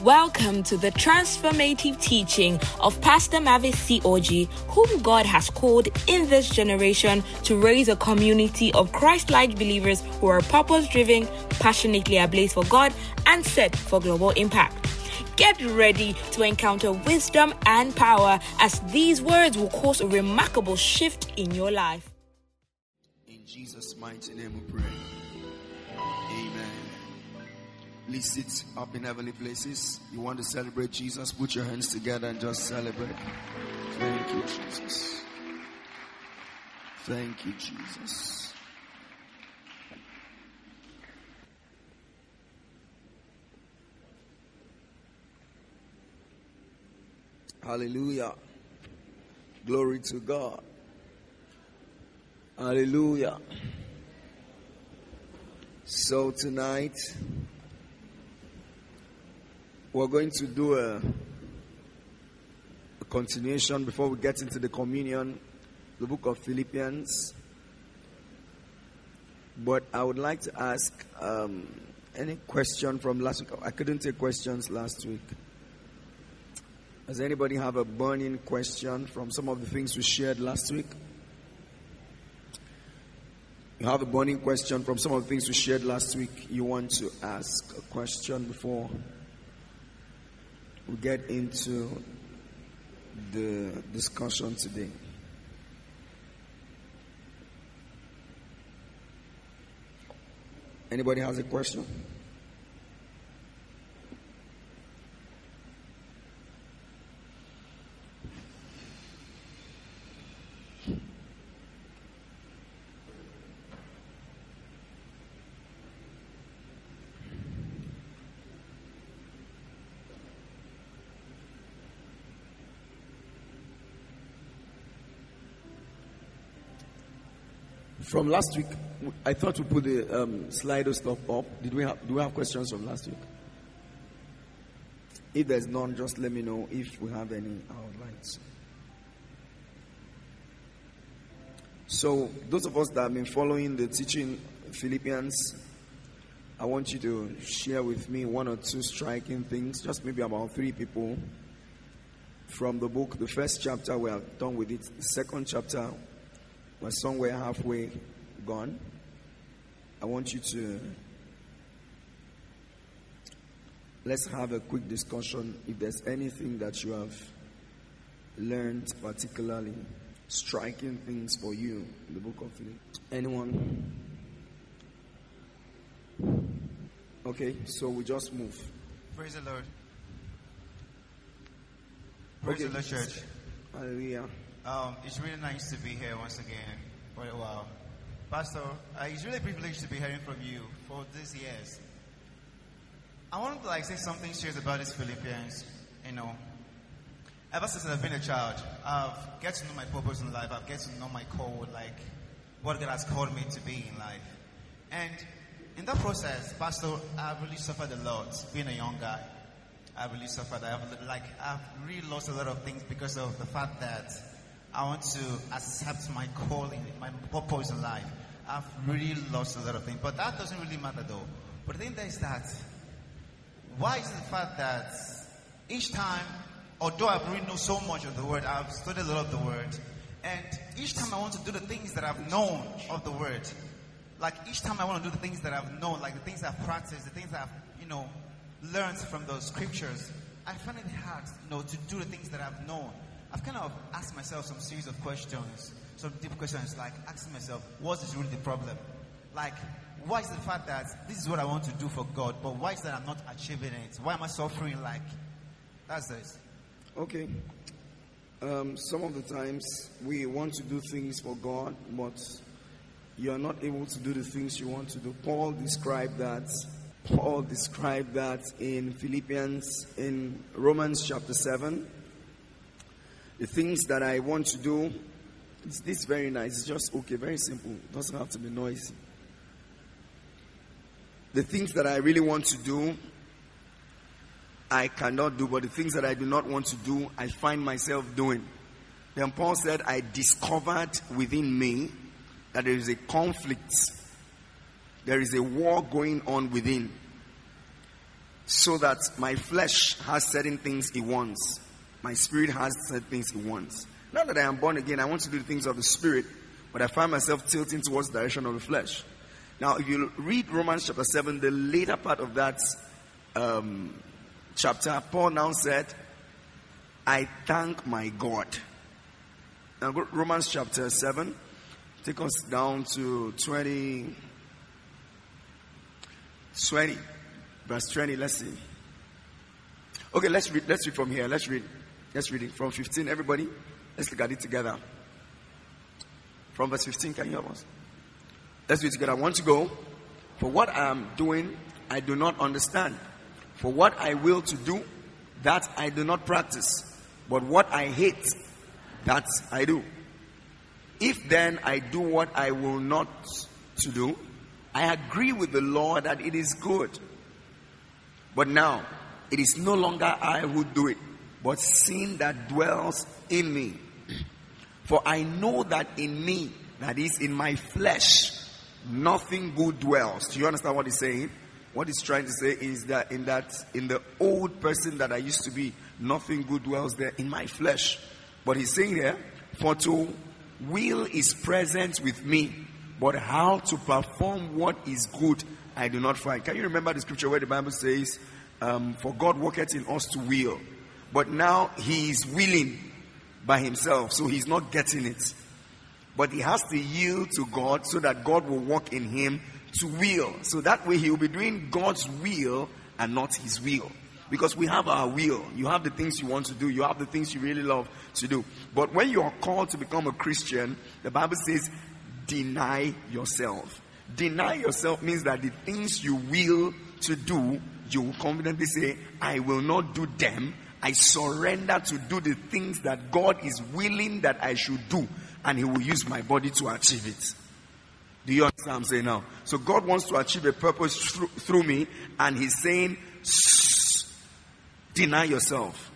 Welcome to the transformative teaching of Pastor Mavis C.O.G., whom God has called in this generation to raise a community of Christ-like believers who are purpose-driven, passionately ablaze for God, and set for global impact. Get ready to encounter wisdom and power as these words will cause a remarkable shift in your life. In Jesus' mighty name we pray. Amen. Please sit up in heavenly places. You want to celebrate Jesus? Put your hands together and just celebrate. Thank you, Jesus. Thank you, Jesus. Hallelujah. Glory to God. Hallelujah. So tonight, we're going to do a continuation before we get into the communion, the book of Philippians. But I would like to ask any question from last week. I couldn't take questions last week. Does anybody have a burning question from some of the things we shared last week? You have a burning question from some of the things we shared last week. You want to ask a question before we get into the discussion today. Anybody has a question? From last week, I thought we put the Slido stuff up. Do we have questions from last week? If there's none, just let me know. If we have any, I would like to. So, those of us that have been following the teaching Philippians, I want you to share with me one or two striking things, just maybe about 3 people from the book. The first chapter, we are done with it. The second chapter, we're somewhere halfway gone. I want you to, let's have a quick discussion. If there's anything that you have learned, particularly striking things for you in the book of Philippians. Anyone? Okay, so we just move. Praise the Lord. Praise the Lord, church. Hallelujah. It's really nice to be here once again for a while. Pastor, it's really a privilege to be hearing from you for these years. I want to say something serious about these Philippians. Ever since I've been a child, I've get to know my purpose in life. I've get to know my call, what God has called me to be in life. And in that process, Pastor, I've really suffered a lot being a young guy. I've really suffered. I've really lost a lot of things because of the fact that I want to accept my calling, my purpose in life. I've really lost a lot of things. But that doesn't really matter though. But the thing is that, why is it the fact that each time, although I really know so much of the word, I've studied a lot of the word, and each time I want to do the things that I've known of the word, each time I want to do the things that I've known, the things I've practiced, the things that I've, learned from those scriptures, I find it hard, to do the things that I've known. I've kind of asked myself some series of questions, some deep questions, asking myself, what is really the problem? Why is the fact that this is what I want to do for God, but why is that I'm not achieving it? Why am I suffering that's this? Okay. Some of the times we want to do things for God, but you're not able to do the things you want to do. Paul described that in Philippians, in Romans chapter 7. The things that I want to do, it's very nice. It's just very simple. It doesn't have to be noisy. The things that I really want to do, I cannot do. But the things that I do not want to do, I find myself doing. Then Paul said, I discovered within me that there is a conflict. There is a war going on within. so that my flesh has certain things it wants. My spirit has certain things it wants. Now that I am born again, I want to do the things of the spirit, but I find myself tilting towards the direction of the flesh. Now, if you read Romans chapter 7, the later part of that chapter, Paul now said, I thank my God. Now, Romans chapter 7, take us down to 20, verse 20, let's see. Okay, let's read from here. Let's read it from 15, everybody. Let's look at it together. From verse 15, can you help us? Let's do it together. I want to go. For what I am doing, I do not understand. For what I will to do, that I do not practice. But what I hate, that I do. If then I do what I will not to do, I agree with the law that it is good. But now, it is no longer I who do it, but sin that dwells in me. For I know that in me, that is in my flesh, nothing good dwells. Do you understand what he's saying? What he's trying to say is that in the old person that I used to be, nothing good dwells there in my flesh. But he's saying here, for to will is present with me, but how to perform what is good, I do not find. Can you remember the scripture where the Bible says, for God worketh in us to will, but now he is willing by himself, so he's not getting it. But he has to yield to God so that God will work in him to will. So that way he will be doing God's will and not his will. Because we have our will. You have the things you want to do. You have the things you really love to do. But when you are called to become a Christian, the Bible says, deny yourself. Deny yourself means that the things you will to do, you will confidently say, I will not do them. I surrender to do the things that God is willing that I should do. And he will use my body to achieve it. Do you understand what I'm saying now? So God wants to achieve a purpose through me. And he's saying, deny yourself.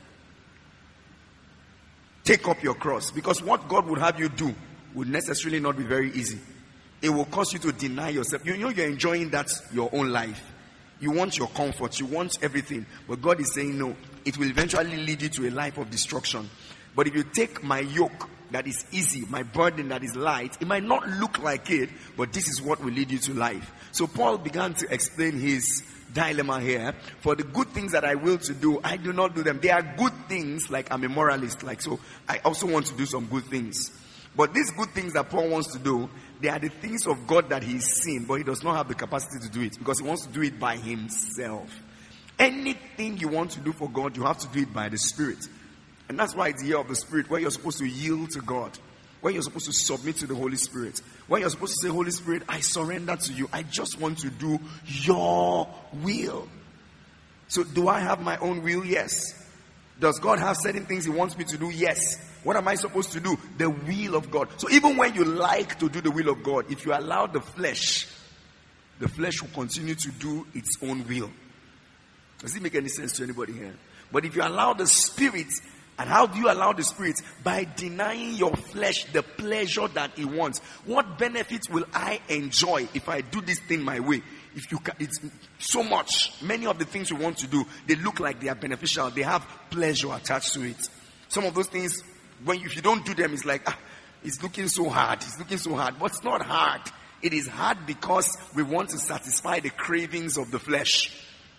Take up your cross. Because what God would have you do would necessarily not be very easy. It will cause you to deny yourself. You know you're enjoying that your own life. You want your comfort. You want everything. But God is saying no. It will eventually lead you to a life of destruction. But if you take my yoke that is easy, my burden that is light, it might not look like it, but this is what will lead you to life. So Paul began to explain his dilemma here. For the good things that I will to do, I do not do them. They are good things, like I'm a moralist, so I also want to do some good things. But these good things that Paul wants to do, they are the things of God that he's seen, but he does not have the capacity to do it because he wants to do it by himself. Anything you want to do for God, you have to do it by the Spirit. And that's why it's the year of the Spirit, where you're supposed to yield to God, where you're supposed to submit to the Holy Spirit, where you're supposed to say, Holy Spirit, I surrender to you. I just want to do your will. So do I have my own will? Yes. Does God have certain things he wants me to do? Yes. What am I supposed to do? The will of God. So even when you like to do the will of God, if you allow the flesh will continue to do its own will. Does it make any sense to anybody here? But if you allow the Spirit, and how do you allow the Spirit? By denying your flesh the pleasure that it wants. What benefits will I enjoy if I do this thing my way? If you can, it's so much. Many of the things you want to do, they look like they are beneficial. They have pleasure attached to it. Some of those things, if you don't do them, it's like, it's looking so hard. It's looking so hard. But it's not hard. It is hard because we want to satisfy the cravings of the flesh.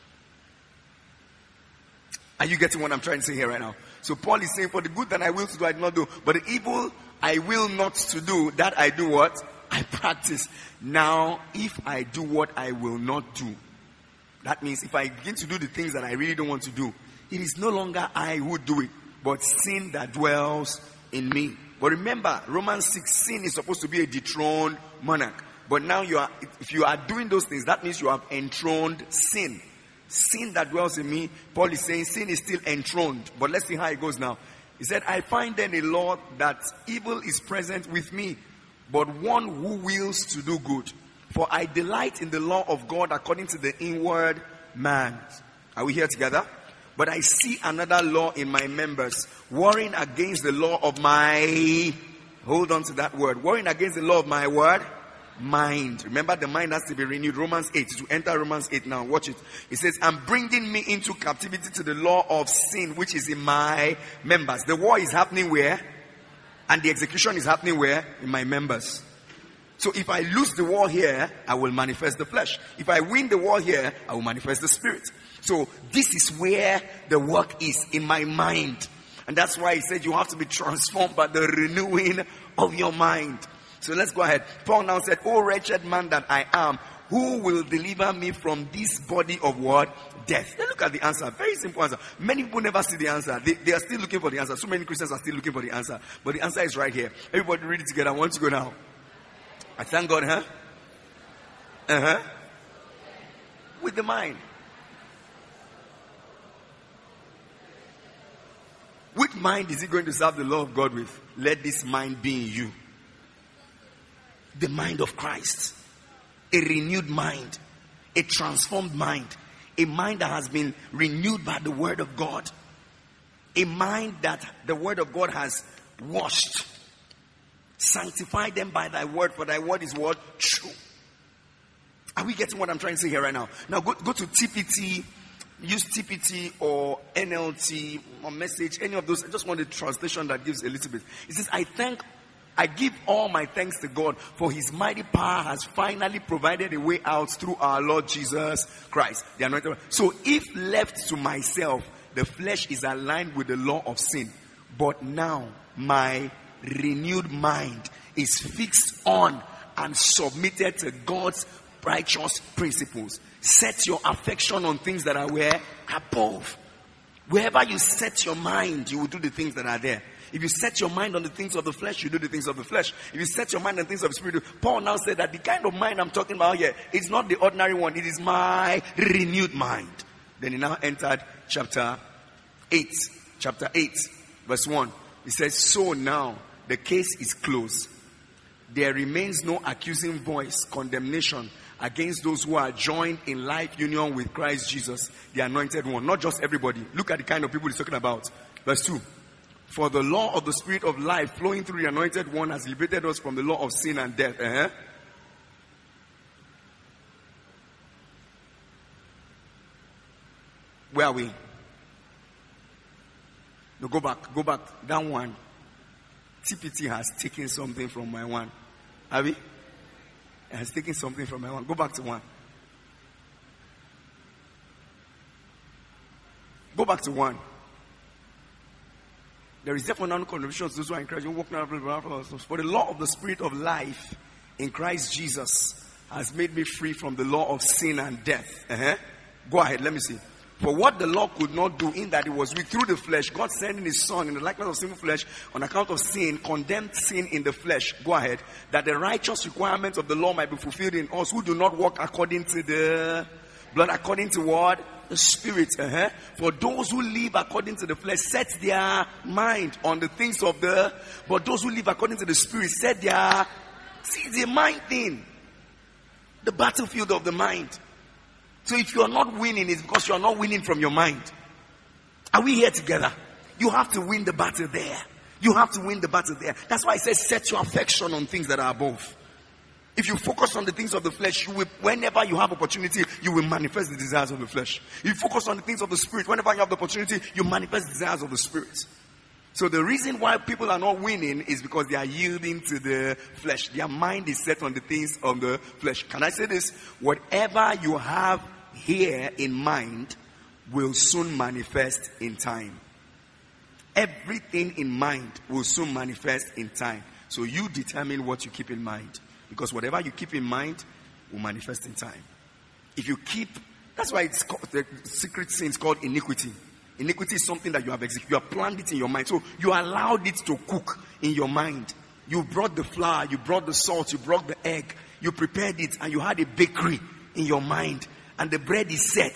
Are you getting what I'm trying to say here right now? So Paul is saying, for the good that I will to do, I do not do. But the evil I will not to do, that I do what? I practice. Now, if I do what I will not do, that means if I begin to do the things that I really don't want to do, it is no longer I who do it, but sin that dwells in me. But remember, Romans 6, sin is supposed to be a dethroned monarch. But now if you are doing those things, that means you have enthroned sin. Sin that dwells in me, Paul is saying sin is still enthroned. But let's see how it goes now. He said, I find then a law that evil is present with me, but one who wills to do good. For I delight in the law of God according to the inward man. Are we here together? But I see another law in my members, warring against the law of my, hold on to that word, warring against the law of my word, mind. Remember, the mind has to be renewed. Romans 8. To enter Romans 8 now. Watch it. It says, I'm bringing me into captivity to the law of sin, which is in my members. The war is happening where? And the execution is happening where? In my members. So if I lose the war here, I will manifest the flesh. If I win the war here, I will manifest the spirit. So this is where the work is, in my mind. And that's why he said you have to be transformed by the renewing of your mind. So let's go ahead. Paul now said, "O wretched man that I am, who will deliver me from this body of what? Death." Then look at the answer. Very simple answer. Many people never see the answer. They are still looking for the answer. So many Christians are still looking for the answer. But the answer is right here. Everybody read it together. I want to go now. I thank God, huh? With the mind. Which mind is he going to serve the law of God with? Let this mind be in you. The mind of Christ. A renewed mind. A transformed mind. A mind that has been renewed by the word of God. A mind that the word of God has washed. Sanctify them by thy word, for thy word is what? True. Are we getting what I'm trying to say here right now? Now go to TPT. Use TPT or NLT or Message, any of those. I just want a translation that gives a little bit. It says, I give all my thanks to God, for his mighty power has finally provided a way out through our Lord Jesus Christ, the anointed one. So if left to myself, the flesh is aligned with the law of sin. But now my renewed mind is fixed on and submitted to God's righteous principles. Set your affection on things that are where? Above. Wherever you set your mind, you will do the things that are there. If you set your mind on the things of the flesh, you do the things of the flesh. If you set your mind on things of the spirit, Paul now said that the kind of mind I'm talking about here is not the ordinary one. It is my renewed mind. Then he now entered chapter 8. Chapter 8, verse 1. He says, so now the case is closed. There remains no accusing voice, condemnation against those who are joined in life union with Christ Jesus, the anointed one. Not just everybody. Look at the kind of people he's talking about. Verse 2. For the law of the spirit of life flowing through the anointed one has liberated us from the law of sin and death. Where are we? No, go back. Down one. TPT has taken something from my one. Have we? It has taken something from my one. Go back to one. Go back to one. There is therefore no condemnation to those who are in Christ. For the law of the spirit of life in Christ Jesus has made me free from the law of sin and death. Go ahead, let me see. For what the law could not do, in that it was weak through the flesh, God sending his son in the likeness of sinful flesh on account of sin, condemned sin in the flesh. Go ahead. That the righteous requirements of the law might be fulfilled in us who do not walk according to the blood, according to what? The spirit. For those who live according to the flesh set their mind on the things of the, but those who live according to the spirit set their, see, the mind thing. The battlefield of the mind. So if you are not winning, it's because you are not winning from your mind. Are we here together? You have to win the battle there. You have to win the battle there. That's why it says set your affection on things that are above. If you focus on the things of the flesh, you will, whenever you have opportunity, you will manifest the desires of the flesh. If you focus on the things of the spirit, whenever you have the opportunity, you manifest the desires of the spirit. So the reason why people are not winning is because they are yielding to the flesh. Their mind is set on the things of the flesh. Can I say this? Whatever you have here in mind will soon manifest in time. Everything in mind will soon manifest in time. So you determine what you keep in mind. Because whatever you keep in mind will manifest in time. If you keep, that's why it's called, the secret sin is called iniquity. Iniquity is something that you have executed. You have planned it in your mind. So you allowed it to cook in your mind. You brought the flour, you brought the salt, you brought the egg. You prepared it and you had a bakery in your mind. And the bread is set.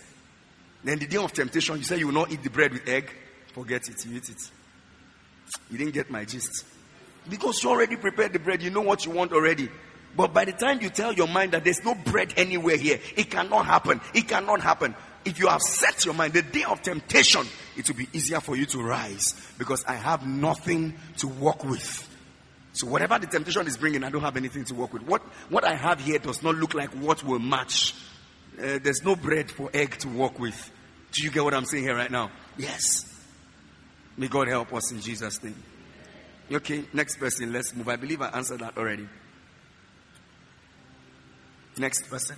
Then the day of temptation, you say you will not eat the bread with egg. Forget it, you eat it. You didn't get my gist. Because you already prepared the bread, you know what you want already. But by the time you tell your mind that there's no bread anywhere here, it cannot happen. It cannot happen. If you have set your mind, the day of temptation, it will be easier for you to rise. Because I have nothing to work with. So whatever the temptation is bringing, I don't have anything to work with. What I have here does not look like what will match. There's no bread for egg to work with. Do you get what I'm saying here right now? Yes. May God help us in Jesus' name. Okay, next person, let's move. I believe I answered that already. Next person.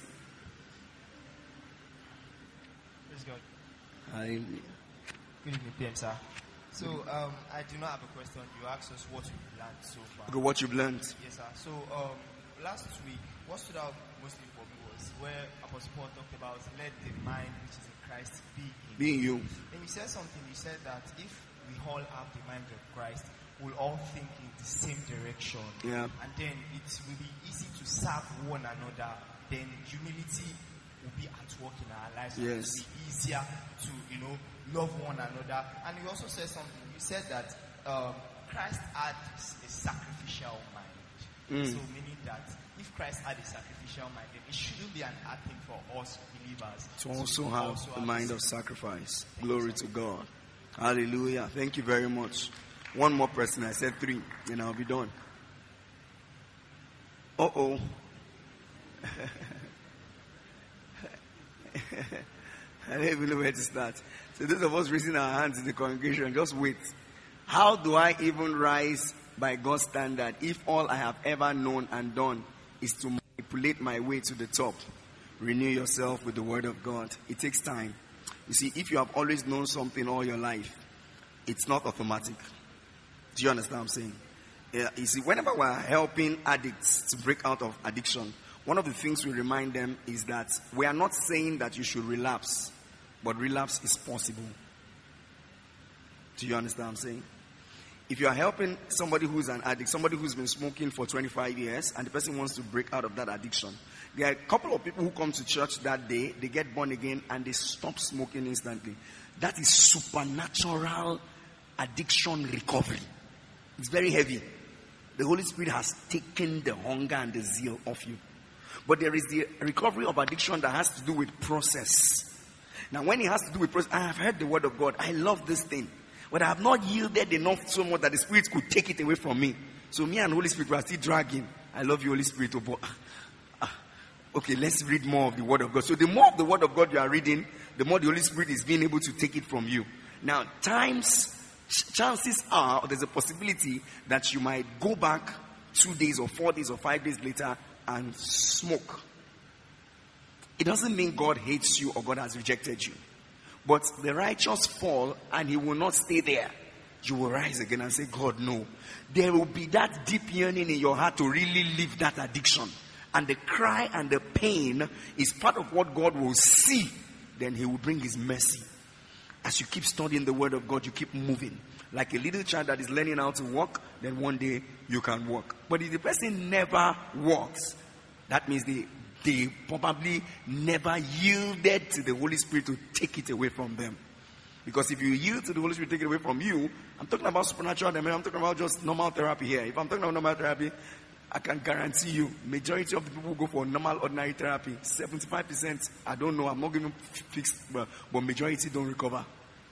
Praise God. Hallelujah. Good evening, PM, sir. So, I do not have a question. You asked us what we've learned so far. Okay, what you've learned. Yes, sir. So, last week, what stood out mostly for me was where Apostle Paul talked about, let the mind which is in Christ be in you. And you said something. You said that if we all have the mind of Christ, we'll all think in the same direction. Yeah. And then it will be easy to serve one another. Then humility will be at work in our lives. Yes. It will be easier to, love one another. And you also said something. You said that Christ had a sacrificial mind. So meaning that if Christ had a sacrificial mind, then it shouldn't be an hard thing for us believers To also have a mind of sacrifice. Glory to God. Hallelujah. Thank you very much. One more person. I said 3. Then I'll be done. Uh-oh. I don't even know where to start. So those of us raising our hands in the congregation, just wait. How do I even rise by God's standard if all I have ever known and done is to manipulate my way to the top? Renew yourself with the word of God. It takes time. You see, if you have always known something all your life, it's not automatic. Do you understand what I'm saying? Yeah, you see, whenever we're helping addicts to break out of addiction, one of the things we remind them is that we are not saying that you should relapse, but relapse is possible. Do you understand what I'm saying? If you are helping somebody who's an addict, somebody who's been smoking for 25 years, and the person wants to break out of that addiction, there are a couple of people who come to church that day, they get born again, and they stop smoking instantly. That is supernatural addiction recovery. It's very heavy. The Holy Spirit has taken the hunger and the zeal off you. But there is the recovery of addiction that has to do with process. Now, when it has to do with process, I have heard the word of God. I love this thing. But I have not yielded enough so much that the Spirit could take it away from me. So me and the Holy Spirit were still dragging. I love you, Holy Spirit. Okay, let's read more of the word of God. So the more of the word of God you are reading, the more the Holy Spirit is being able to take it from you. Now, chances are there's a possibility that you might go back 2 days or 4 days or 5 days later and smoke. It doesn't mean God hates you or God has rejected you. But the righteous fall and he will not stay there. You will rise again and say, God, no. There will be that deep yearning in your heart to really leave that addiction. And the cry and the pain is part of what God will see. Then he will bring his mercy. As you keep studying the word of God, you keep moving. Like a little child that is learning how to walk, then one day you can walk. But if the person never walks, that means they probably never yielded to the Holy Spirit to take it away from them. Because if you yield to the Holy Spirit to take it away from you, I'm talking about supernatural, I'm talking about just normal therapy here. If I'm talking about normal therapy, I can guarantee you, majority of the people who go for normal, ordinary therapy, 75%, I don't know, I'm not giving fixed, but majority don't recover.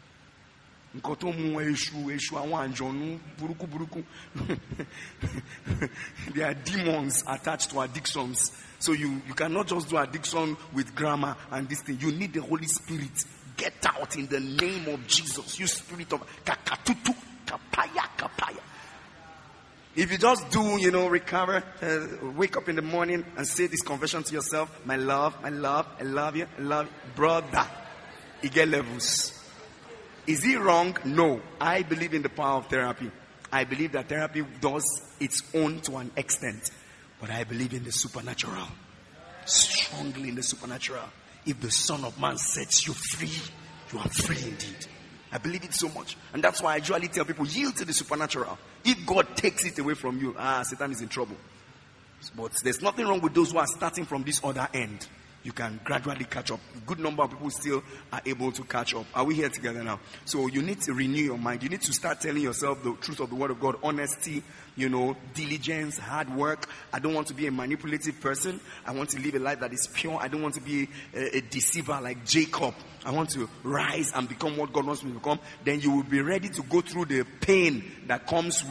There are demons attached to addictions. So you cannot just do addiction with grammar and this thing. You need the Holy Spirit. Get out in the name of Jesus. You spirit of kakatutu, kapaya. If you just do, recover, wake up in the morning and say this confession to yourself, my love, I love you, brother. You get levels. Is it wrong? No. I believe in the power of therapy. I believe that therapy does its own to an extent. But I believe in the supernatural. Strongly in the supernatural. If the Son of Man sets you free, you are free indeed. I believe it so much. And that's why I usually tell people, yield to the supernatural. If God takes it away from you, Satan is in trouble. But there's nothing wrong with those who are starting from this other end. You can gradually catch up. A good number of people still are able to catch up. Are we here together now? So you need to renew your mind. You need to start telling yourself the truth of the word of God. Honesty, diligence, hard work. I don't want to be a manipulative person. I want to live a life that is pure. I don't want to be a deceiver like Jacob. I want to rise and become what God wants me to become. Then you will be ready to go through the pain that comes with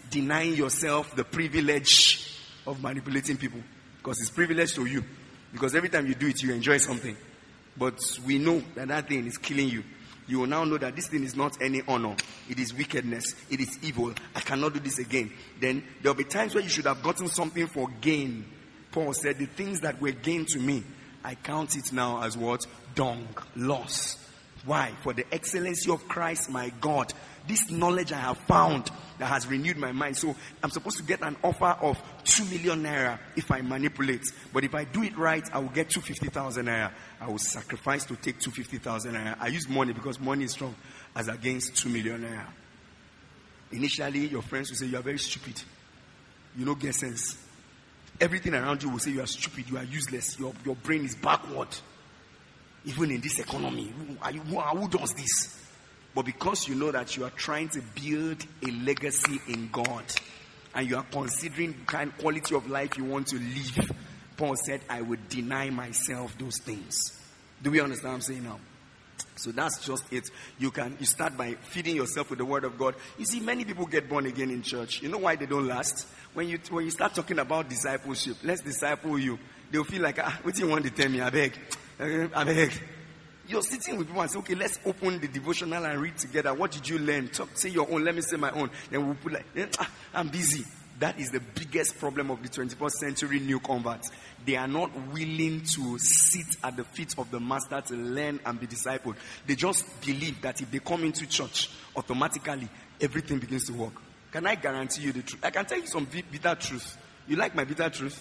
denying yourself the privilege of manipulating people. Because it's privilege to you. Because every time you do it, you enjoy something. But we know that that thing is killing you. You will now know that this thing is not any honor. It is wickedness. It is evil. I cannot do this again. Then there will be times where you should have gotten something for gain. Paul said, the things that were gain to me, I count it now as what? Dung, loss. Why? For the excellency of Christ, my God. This knowledge I have found that has renewed my mind. So I'm supposed to get an offer of 2 million naira if I manipulate. But if I do it right, I will get 250,000 naira. I will sacrifice to take 250,000 naira. I use money because money is strong as against 2 million naira. Initially, your friends will say you are very stupid. You don't get sense. Everything around you will say you are stupid, you are useless, your brain is backward. Even in this economy, who does this? But because you know that you are trying to build a legacy in God, and you are considering the kind of quality of life you want to live, Paul said, I would deny myself those things. Do we understand what I'm saying now? So that's just it. You start by feeding yourself with the word of God. You see, many people get born again in church. You know why they don't last? When you start talking about discipleship, let's disciple you. They'll feel like, what do you want to tell me? I beg. You're sitting with people and say, okay, let's open the devotional and read together. What did you learn? Say your own. Let me say my own. Then we'll put I'm busy. That is the biggest problem of the 21st century new converts. They are not willing to sit at the feet of the master to learn and be discipled. They just believe that if they come into church, automatically everything begins to work. Can I guarantee you the truth? I can tell you some bitter truth. You like my bitter truth?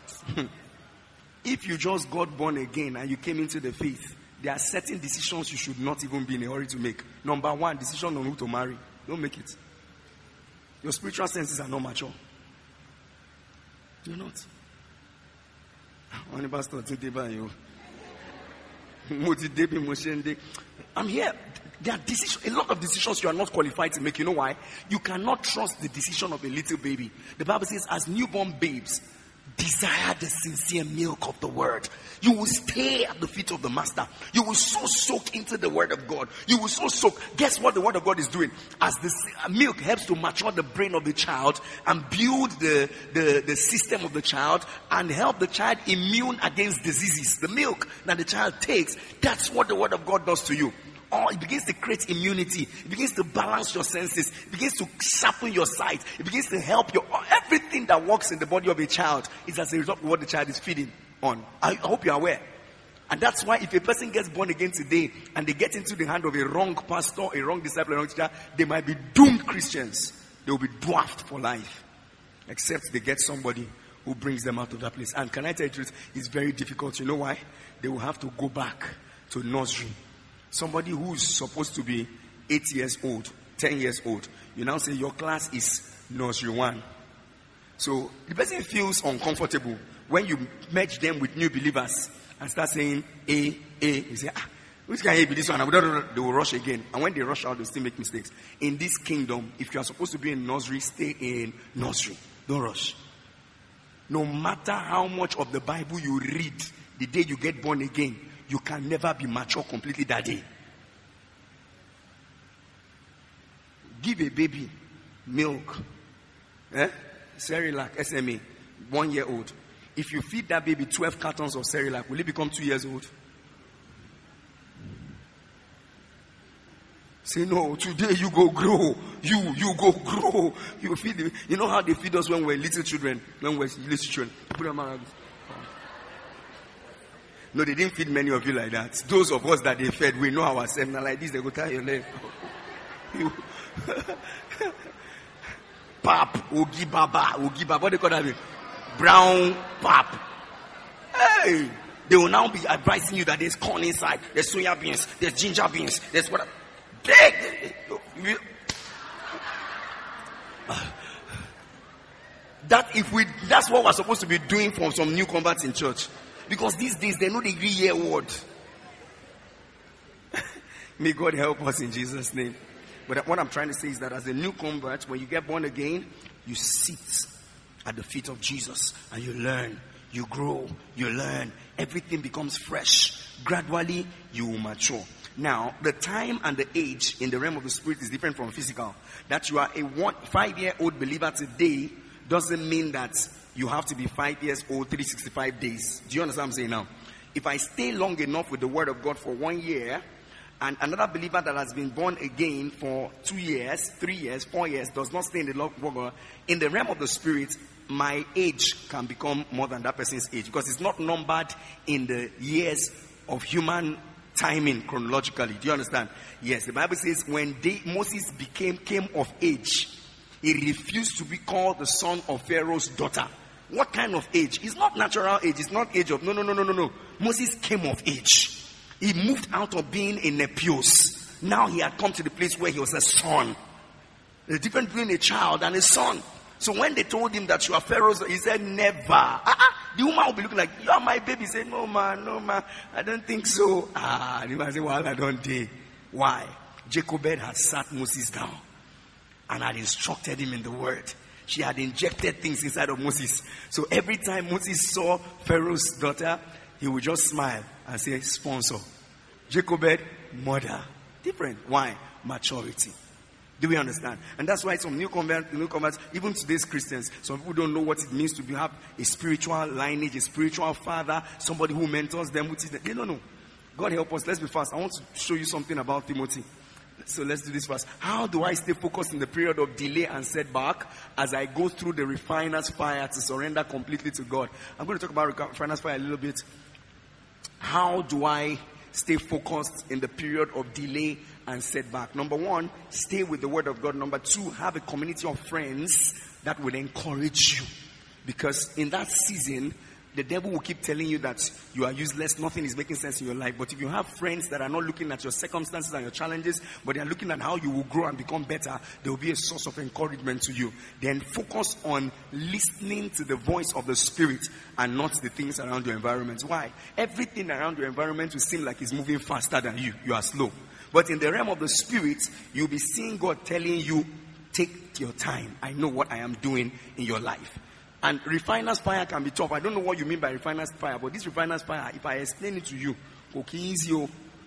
If you just got born again and you came into the faith, there are certain decisions you should not even be in a hurry to make. Number one, decision on who to marry. Don't make it. Your spiritual senses are not mature. You're not. I'm here. There are decisions, a lot of decisions you are not qualified to make. You know why? You cannot trust the decision of a little baby. The Bible says, as newborn babes, desire the sincere milk of the word. You will stay at the feet of the master. You will so soak into the word of God. You will so soak. Guess what the word of God is doing? As the milk helps to mature the brain of the child and build the system of the child and help the child immune against diseases. The milk that the child takes, that's what the word of God does to you. It begins to create immunity. It begins to balance your senses. It begins to sharpen your sight. It begins to help your everything that works in the body of a child is as a result of what the child is feeding on. I hope you are aware. And that's why if a person gets born again today and they get into the hand of a wrong pastor, a wrong disciple, a wrong teacher, they might be doomed Christians. They will be dwarfed for life. Except they get somebody who brings them out of that place. And can I tell you the truth? It's very difficult. You know why? They will have to go back to nursery. Somebody who's supposed to be 8 years old, 10 years old, you now say your class is nursery 1. So the person feels uncomfortable when you merge them with new believers and start saying A. You say, which can be this one? They will rush again. And when they rush out, they still make mistakes. In this kingdom, if you are supposed to be in nursery, stay in nursery. Don't rush. No matter how much of the Bible you read, the day you get born again, you can never be mature completely that day. Give a baby milk, Cerelac, SMA, 1 year old. If you feed that baby 12 cartons of Cerelac, will it become 2 years old? Say no, today you go grow. You go grow. You feed them. You know how they feed us when we're little children? When we're little children. Put them out. No, they didn't feed many of you like that. Those of us that they fed, we know ourselves. Now like this, they go tie your leg. Pap, Ogi Baba. What do you call that? Brown pap. Hey! They will now be advising you that there's corn inside, there's soya beans, there's ginger beans, there's what? That's what we're supposed to be doing for some new converts in church. Because these days, they know the real word. May God help us in Jesus' name. But what I'm trying to say is that as a new convert, when you get born again, you sit at the feet of Jesus and you learn, you grow, you learn. Everything becomes fresh. Gradually, you will mature. Now, the time and the age in the realm of the spirit is different from physical. That you are a 5-year-old believer today doesn't mean that you have to be 5 years old 365 days. Do you understand what I'm saying now? If I stay long enough with the word of God for 1 year, and another believer that has been born again for 2 years, 3 years, 4 years does not stay in the Lord of God, in the realm of the spirit, my age can become more than that person's age, because it's not numbered in the years of human timing chronologically. Do you understand? Yes, the Bible says when Moses came of age, he refused to be called the son of Pharaoh's daughter. What kind of age? It's not natural age. It's not age of no. Moses came of age. He moved out of being a nepios. Now he had come to the place where he was a son. The difference between a child and a son. So when they told him that you are Pharaoh's, he said, never. The woman will be looking like, you are my baby. He said, no man, I don't think so. The woman said, well, I don't think. Why? Jochebed had sat Moses down and had instructed him in the word. She had injected things inside of Moses. So every time Moses saw Pharaoh's daughter, he would just smile and say, sponsor. Jochebed, mother. Different. Why? Maturity. Do we understand? And that's why some new converts, even today's Christians, some people don't know what it means to have a spiritual lineage, a spiritual father, somebody who mentors them. They don't know. God help us. Let's be fast. I want to show you something about Timothy. So let's do this first. How do I stay focused in the period of delay and setback as I go through the refiner's fire to surrender completely to God? I'm going to talk about refiner's fire a little bit. How do I stay focused in the period of delay and setback? Number one, stay with the word of God. Number two, have a community of friends that will encourage you. Because in that season, the devil will keep telling you that you are useless, nothing is making sense in your life. But if you have friends that are not looking at your circumstances and your challenges, but they are looking at how you will grow and become better, they will be a source of encouragement to you. Then focus on listening to the voice of the Spirit and not the things around your environment. Why? Everything around your environment will seem like it's moving faster than you. You are slow. But in the realm of the Spirit, you'll be seeing God telling you, take your time. I know what I am doing in your life. And refiner's fire can be tough. I don't know what you mean by refiner's fire, but this refiner's fire, if I explain it to you, okay, easy.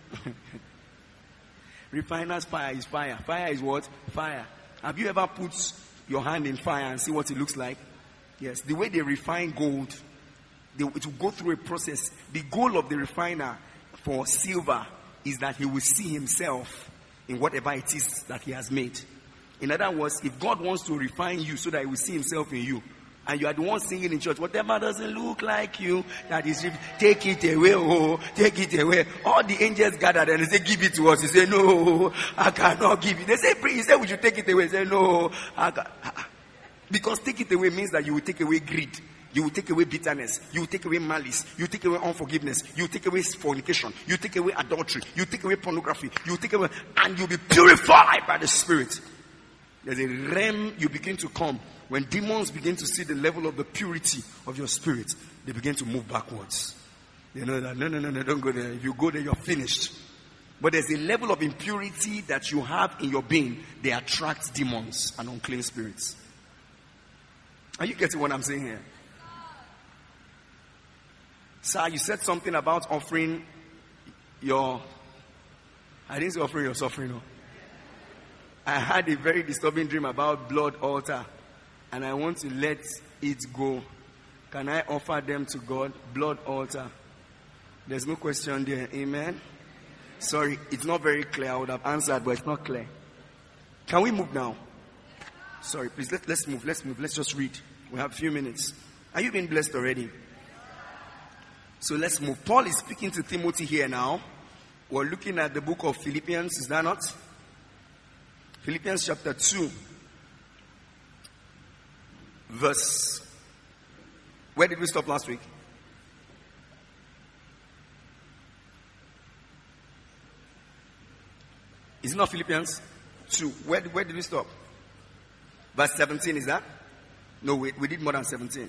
Refiner's fire is fire. Fire is what? Fire. Have you ever put your hand in fire and see what it looks like? Yes. The way they refine gold, it will go through a process. The goal of the refiner for silver is that he will see himself in whatever it is that he has made. In other words, if God wants to refine you so that he will see himself in you, and you are the one singing in church, whatever doesn't look like you, that is, take it away, oh, take it away. All the angels gathered and they say, give it to us. You say, no, I cannot give it. They say, you say, we should take it away. You say, no, because take it away means that you will take away greed. You will take away bitterness. You will take away malice. You will take away unforgiveness. You will take away fornication. You will take away adultery. You will take away pornography. You will take away, and you will be purified by the Spirit. There's a realm you begin to come. When demons begin to see the level of the purity of your spirit, they begin to move backwards. They know that, no, don't go there. If you go there, you're finished. But there's a level of impurity that you have in your being. They attract demons and unclean spirits. Are you getting what I'm saying here? Sir, you said something about offering your... I didn't say offering your suffering, no. I had a very disturbing dream about blood altar. And I want to let it go. Can I offer them to God? Blood altar. There's no question there. Amen. Sorry, it's not very clear. I would have answered, but it's not clear. Can we move now? Sorry, please, let's move. Let's just read. We have a few minutes. Are you being blessed already? So let's move. Paul is speaking to Timothy here now. We're looking at the book of Philippians. Is that not? Philippians chapter 2. Verse, where did we stop last week? Is it not Philippians 2? Where did we stop? Verse 17, is that? No, we did more than 17.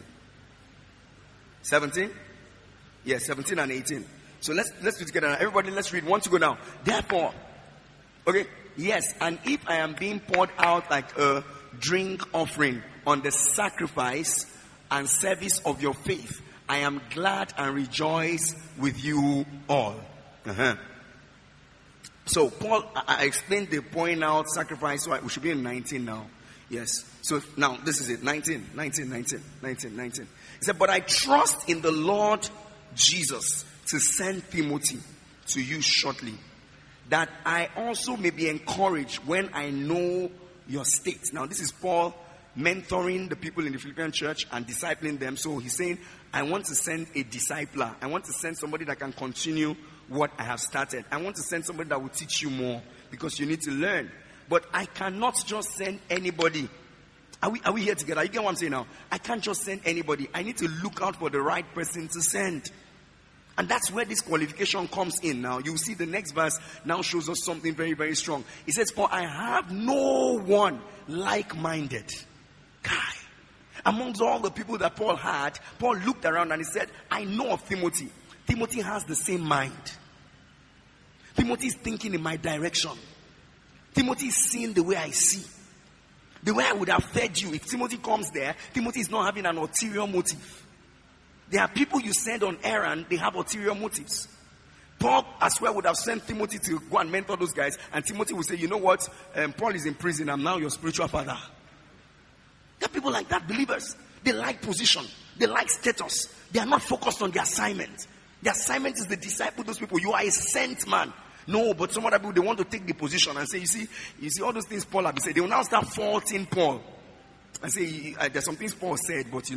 17? Yes, 17 and 18. So let's do it together now. Everybody, let's read. One to go now. Therefore, okay, yes, and if I am being poured out like a drink offering on the sacrifice and service of your faith, I am glad and rejoice with you all. So Paul, I explained the pouring out sacrifice. So we should be in 19 now. Yes. So now this is it. 19. He said, but I trust in the Lord Jesus to send Timothy to you shortly, that I also may be encouraged when I know your state. Now this is Paul mentoring the people in the Philippian church and discipling them. So he's saying, I want to send a discipler. I want to send somebody that can continue what I have started. I want to send somebody that will teach you more, because you need to learn. But I cannot just send anybody. Are we here together? You get what I'm saying now? I can't just send anybody. I need to look out for the right person to send. And that's where this qualification comes in. Now you see the next verse now shows us something very, very strong. It says, for I have no one like-minded. Kai. Amongst all the people that Paul had, Paul looked around and he said, I know of Timothy. Timothy has the same mind. Timothy is thinking in my direction. Timothy is seeing the way I see. The way I would have fed you. If Timothy comes there, Timothy is not having an ulterior motive. There are people you send on errand, they have ulterior motives. Paul as well would have sent Timothy to go and mentor those guys, and Timothy would say, you know what, Paul is in prison, I'm now your spiritual father. There are people like that, believers. They like position. They like status. They are not focused on the assignment. The assignment is the disciple, those people. You are a sent man. No, but some other people, they want to take the position and say, you see all those things Paul have said. They will now start faulting Paul. And say, there's some things Paul said, but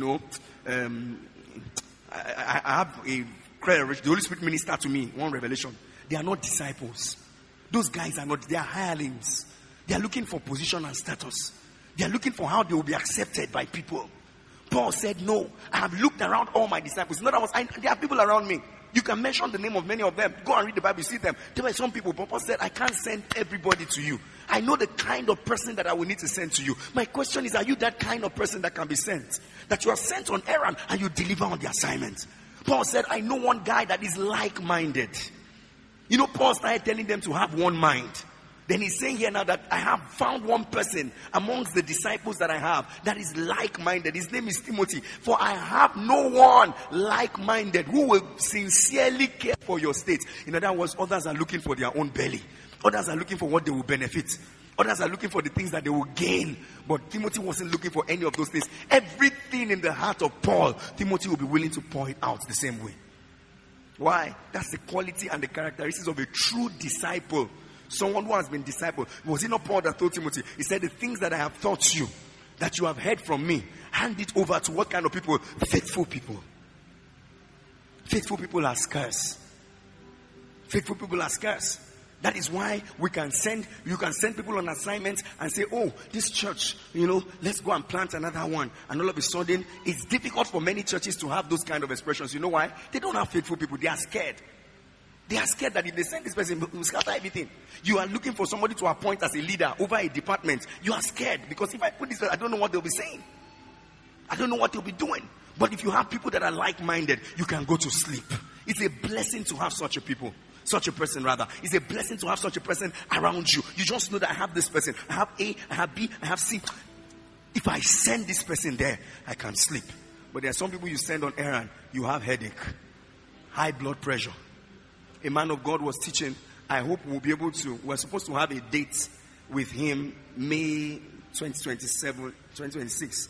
I have a credit. The Holy Spirit ministered to me one revelation. They are not disciples. Those guys are not, they are hirelings. They are looking for position and status. They are looking for how they will be accepted by people. Paul said, no, I have looked around all my disciples. In other words, there are people around me. You can mention the name of many of them. Go and read the Bible, you see them. There were some people, Paul said, I can't send everybody to you. I know the kind of person that I will need to send to you. My question is, are you that kind of person that can be sent? That you are sent on errand and you deliver on the assignment? Paul said, I know one guy that is like-minded. You know, Paul started telling them to have one mind. Then he's saying here now that I have found one person amongst the disciples that I have that is like-minded. His name is Timothy. For I have no one like-minded who will sincerely care for your state. In other words, others are looking for their own belly. Others are looking for what they will benefit. Others are looking for the things that they will gain. But Timothy wasn't looking for any of those things. Everything in the heart of Paul, Timothy will be willing to pour it out the same way. Why? That's the quality and the characteristics of a true disciple. Someone who has been discipled. Was it not Paul that told Timothy? He said, the things that I have taught you, that you have heard from me, hand it over to what kind of people? Faithful people. Faithful people are scarce. Faithful people are scarce. That is why you can send people on assignments and say, oh, this church, let's go and plant another one. And all of a sudden, it's difficult for many churches to have those kind of expressions. You know why? They don't have faithful people. They are scared. They are scared that if they send this person, it will scatter everything. You are looking for somebody to appoint as a leader over a department. You are scared because if I put this, I don't know what they'll be saying. I don't know what they'll be doing. But if you have people that are like-minded, you can go to sleep. It's a blessing to have such a people. Such a person rather. It's a blessing to have such a person around you. You just know that I have this person. I have A, I have B, I have C. If I send this person there, I can sleep. But there are some people you send on errand, you have headache, high blood pressure. A man of God was teaching. I hope we'll be able to. We're supposed to have a date with him, May 2026.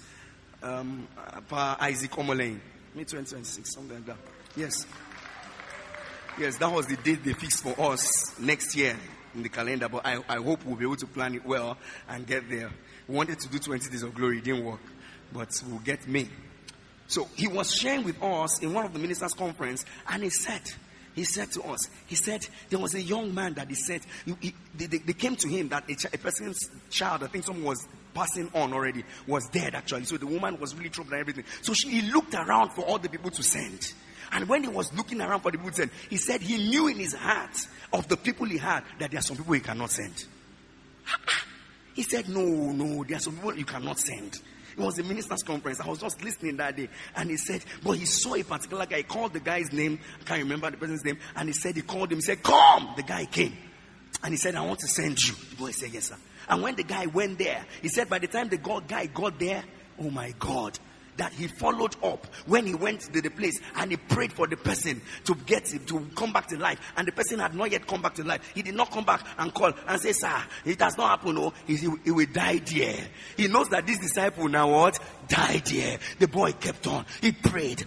Isaac Omolane. May 2026, something like that. Yes. Yes, that was the date they fixed for us next year in the calendar. But I hope we'll be able to plan it well and get there. We wanted to do 20 Days of Glory. It didn't work. But we'll get May. So he was sharing with us in one of the ministers' conference. And he said to us, there was a young man that he said, they came to him that a person's child, I think someone was passing on already, was dead actually. So the woman was really troubled and everything. So he looked around for all the people to send. And when he was looking around for the people to send, he said he knew in his heart of the people he had that there are some people he cannot send. He said, no, there are some people you cannot send. It was a minister's conference. I was just listening that day. And he said, but he saw a particular guy. He called the guy's name. I can't remember the person's name. And he called him. He said, come. The guy came. And he said, I want to send you. The boy said, yes, sir. And when the guy went there, he said, by the time the guy got there, oh my God, that he followed up when he went to the place and he prayed for the person to get him to come back to life, and the person had not yet come back to life. He did not come back and call and say, sir, it has not happened. No, he will die there. He knows that this disciple now what? Died there. The boy kept on. He prayed.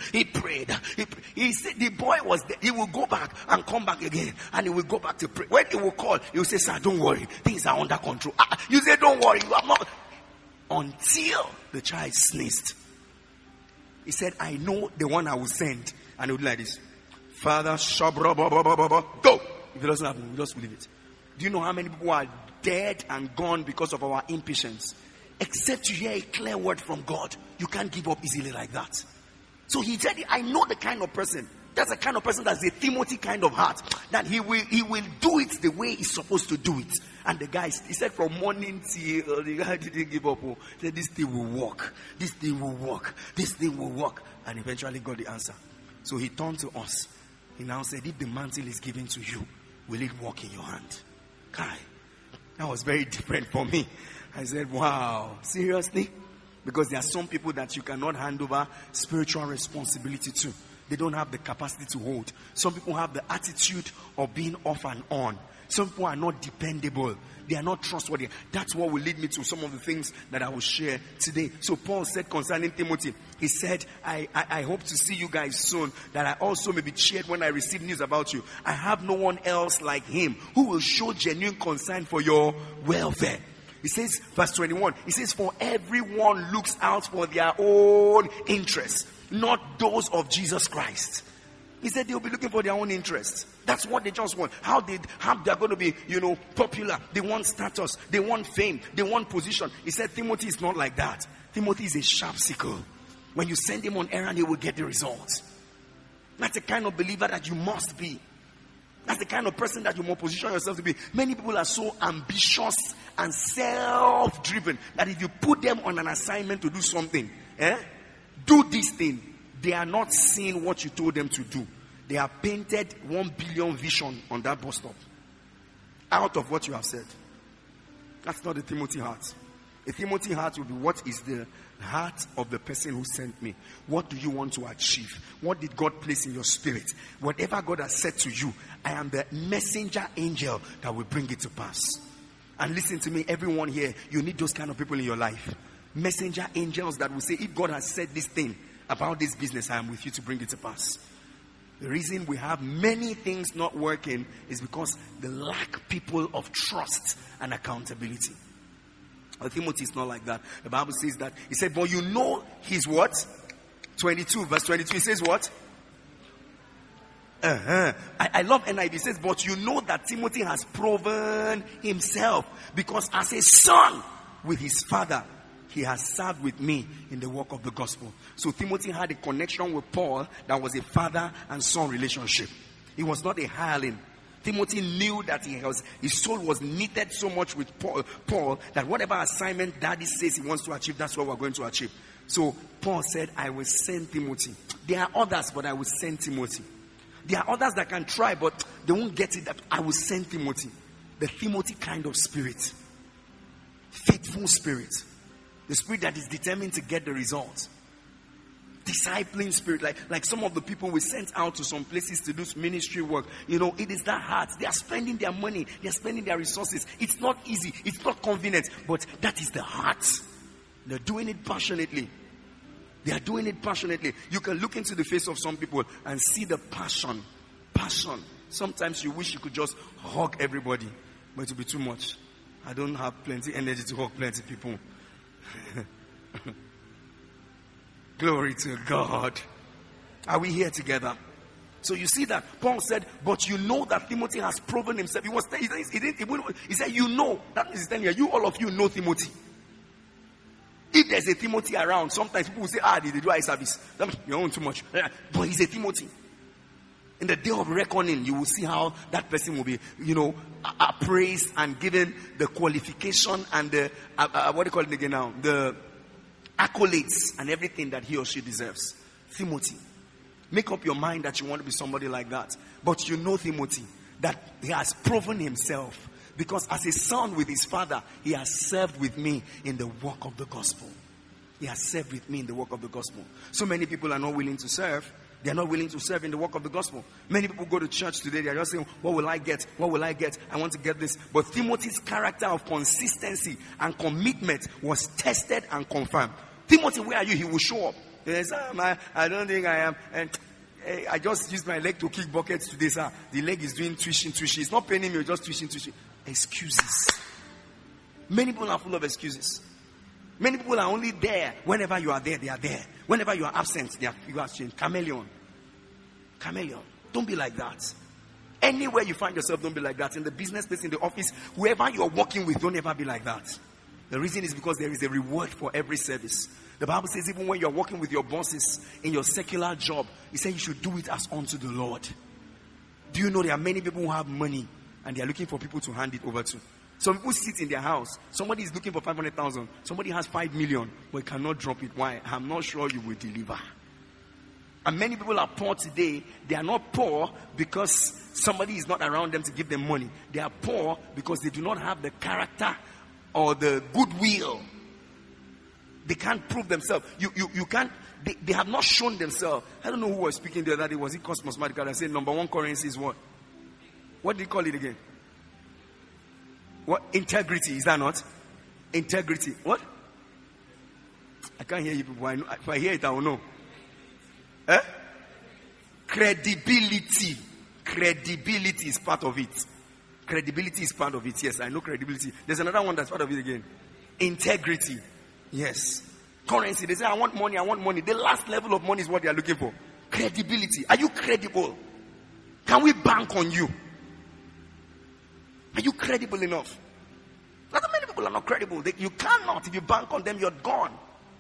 He said the boy was there. He will go back and come back again, and he will go back to pray. When he will call, he will say, sir, don't worry. Things are under control. You say, don't worry. You are not. Until the child sneezed. He said, I know the one I will send. And he would like this. Father, go. If it doesn't happen, we just leave it. Do you know how many people are dead and gone because of our impatience? Except you hear a clear word from God, you can't give up easily like that. So he said, I know the kind of person. That's the kind of person that's a Timothy kind of heart. That he will do it the way he's supposed to do it. And the guy, he said from morning till the guy didn't give up. He said, this thing will work. This thing will work. This thing will work. And eventually got the answer. So he turned to us. He now said, if the mantle is given to you, will it work in your hand? Kai. That was very different for me. I said, wow, seriously? Because there are some people that you cannot hand over spiritual responsibility to. They don't have the capacity to hold. Some people have the attitude of being off and on. Some people are not dependable. They are not trustworthy. That's what will lead me to some of the things that I will share today. So Paul said concerning Timothy, he said, I hope to see you guys soon, that I also may be cheered when I receive news about you. I have no one else like him who will show genuine concern for your welfare. He says, verse 21, he says, for everyone looks out for their own interests, not those of Jesus Christ. He said they'll be looking for their own interests. That's what they just want. How they're going to be, popular. They want status. They want fame. They want position. He said Timothy is not like that. Timothy is a sharp sickle. When you send him on errand, he will get the results. That's the kind of believer that you must be. That's the kind of person that you must position yourself to be. Many people are so ambitious and self-driven that if you put them on an assignment to do something, do this thing, they are not seeing what you told them to do. They have painted 1 billion vision on that bus stop out of what you have said. That's not the Timothy heart. A Timothy heart will be, what is the heart of the person who sent me? What do you want to achieve? What did God place in your spirit? Whatever God has said to you, I am the messenger angel that will bring it to pass. And listen to me, everyone here, you need those kind of people in your life. Messenger angels that will say, if God has said this thing about this business, I am with you to bring it to pass. The reason we have many things not working is because they lack people of trust and accountability. Timothy is not like that. The Bible says that. He said, but you know his what? 22, verse 22. He says what? I love NIV. It says, but you know that Timothy has proven himself, because as a son with his father, he has served with me in the work of the gospel. So Timothy had a connection with Paul that was a father and son relationship. He was not a hireling. Timothy knew that his soul was knitted so much with Paul that whatever assignment daddy says he wants to achieve, that's what we're going to achieve. So Paul said, I will send Timothy. There are others, but I will send Timothy. There are others that can try, but they won't get it. That I will send Timothy. The Timothy kind of spirit. Faithful spirit. The spirit that is determined to get the results. Discipling spirit, like some of the people we sent out to some places to do ministry work. It is that hard. They are spending their money, they are spending their resources. It's not easy, it's not convenient, but that is the heart. They're doing it passionately. They are doing it passionately. You can look into the face of some people and see the passion. Sometimes you wish you could just hug everybody, but it will be too much. I don't have plenty energy to hug plenty people. Glory to God. Are we here together? So you see that Paul said, but you know that Timothy has proven himself. He said, you know. That means he's telling you, all of you know Timothy. If there's a Timothy around, sometimes people will say, they do eye service. You're on too much. But he's a Timothy. In the day of reckoning, you will see how that person will be, appraised and given the qualification and the, what do you call it again now? The accolades and everything that he or she deserves. Timothy. Make up your mind that you want to be somebody like that. But you know Timothy, that he has proven himself. Because as a son with his father, he has served with me in the work of the gospel. He has served with me in the work of the gospel. So many people are not willing to serve. They are not willing to serve in the work of the gospel. Many people go to church today. They are just saying, what will I get? What will I get? I want to get this. But Timothy's character of consistency and commitment was tested and confirmed. Timothy, where are you? He will show up. He says, I don't think I am. And I just used my leg to kick buckets today, sir. The leg is doing twitching. It's not paining me, just twitching. Excuses. Many people are full of excuses. Many people are only there. Whenever you are there, they are there. Whenever you are absent, you are changed. Chameleon. Don't be like that. Anywhere you find yourself, don't be like that. In the business place, in the office, whoever you are working with, don't ever be like that. The reason is because there is a reward for every service. The Bible says even when you are working with your bosses in your secular job, it says you should do it as unto the Lord. Do you know there are many people who have money and they are looking for people to hand it over to? Some people sit in their house. Somebody is looking for 500,000. Somebody has 5 million, but he cannot drop it. Why? I'm not sure you will deliver. And many people are poor today. They are not poor because somebody is not around them to give them money. They are poor because they do not have the character or the goodwill. They can't prove themselves. You can't. They have not shown themselves. I don't know who was speaking the other day. Was it Cosmos Medical? I said number one currency is what? What did he call it again? What? Integrity, is that not? Integrity. What? I can't hear you people. If I hear it, I will know. Credibility. Credibility is part of it. Credibility is part of it. Yes, I know credibility. There's another one that's part of it again. Integrity. Yes. Currency. They say, I want money, I want money. The last level of money is what they are looking for. Credibility. Are you credible? Can we bank on you? Are you credible enough? Not many people are not credible. You cannot. If you bank on them, you're gone.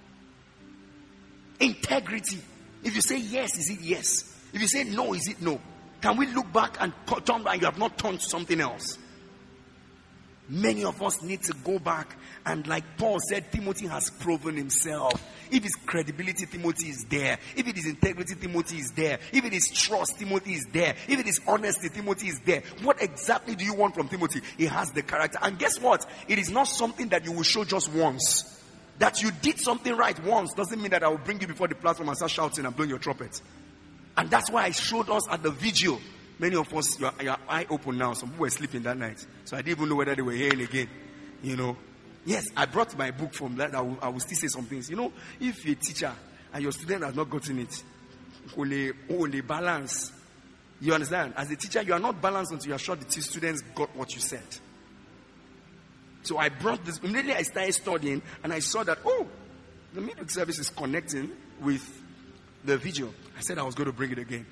Integrity. If you say yes, is it yes? If you say no, is it no? Can we look back and turn back? You have not turned to something else. Many of us need to go back and, like Paul said, Timothy has proven himself. If his credibility, Timothy is there. If it is integrity, Timothy is there. If it is trust, Timothy is there. If it is honesty, Timothy is there. What exactly do you want from Timothy? He has the character. And guess what? It is not something that you will show just once. That you did something right once doesn't mean that I will bring you before the platform and start shouting and blowing your trumpet. And that's why I showed us at the vigil. Many of us, your eye open now. Some people were sleeping that night. So I didn't even know whether they were hearing again. You know. Yes, I brought my book from that. I will still say some things. You know, if you're a teacher and your student has not gotten it, only balance. You understand? As a teacher, you are not balanced until you are sure the students got what you said. So I brought this. Immediately I started studying and I saw that, the midweek service is connecting with the vigil. I said I was going to bring it again.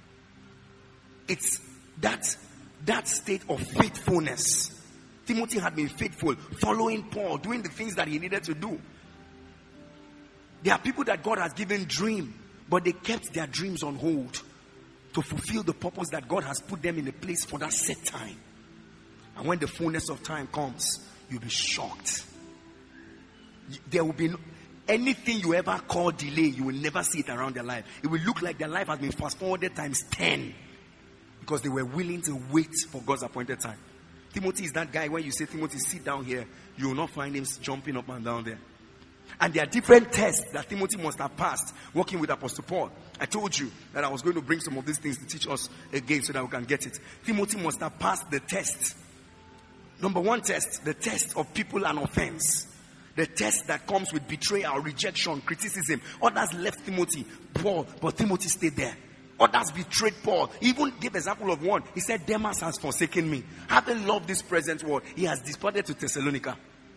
It's that state of faithfulness. Timothy had been faithful, following Paul, doing the things that he needed to do. There are people that God has given dream, but they kept their dreams on hold to fulfill the purpose that God has put them in a place for that set time. And when the fullness of time comes, you'll be shocked. There will be anything you ever call delay, you will never see it around their life. It will look like their life has been fast forwarded times 10 because they were willing to wait for God's appointed time. Timothy is that guy. When you say, Timothy, sit down here, you will not find him jumping up and down there. And there are different tests that Timothy must have passed working with Apostle Paul. I told you that I was going to bring some of these things to teach us again so that we can get it. Timothy must have passed the test. Number one test, the test of people and offense. The test that comes with betrayal, rejection, criticism. Others left Paul, but Timothy stayed there. Others betrayed Paul. He even gave example of one. He said, Demas has forsaken me. Having loved this present world, he has departed to Thessalonica.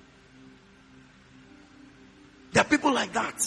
There are people like that.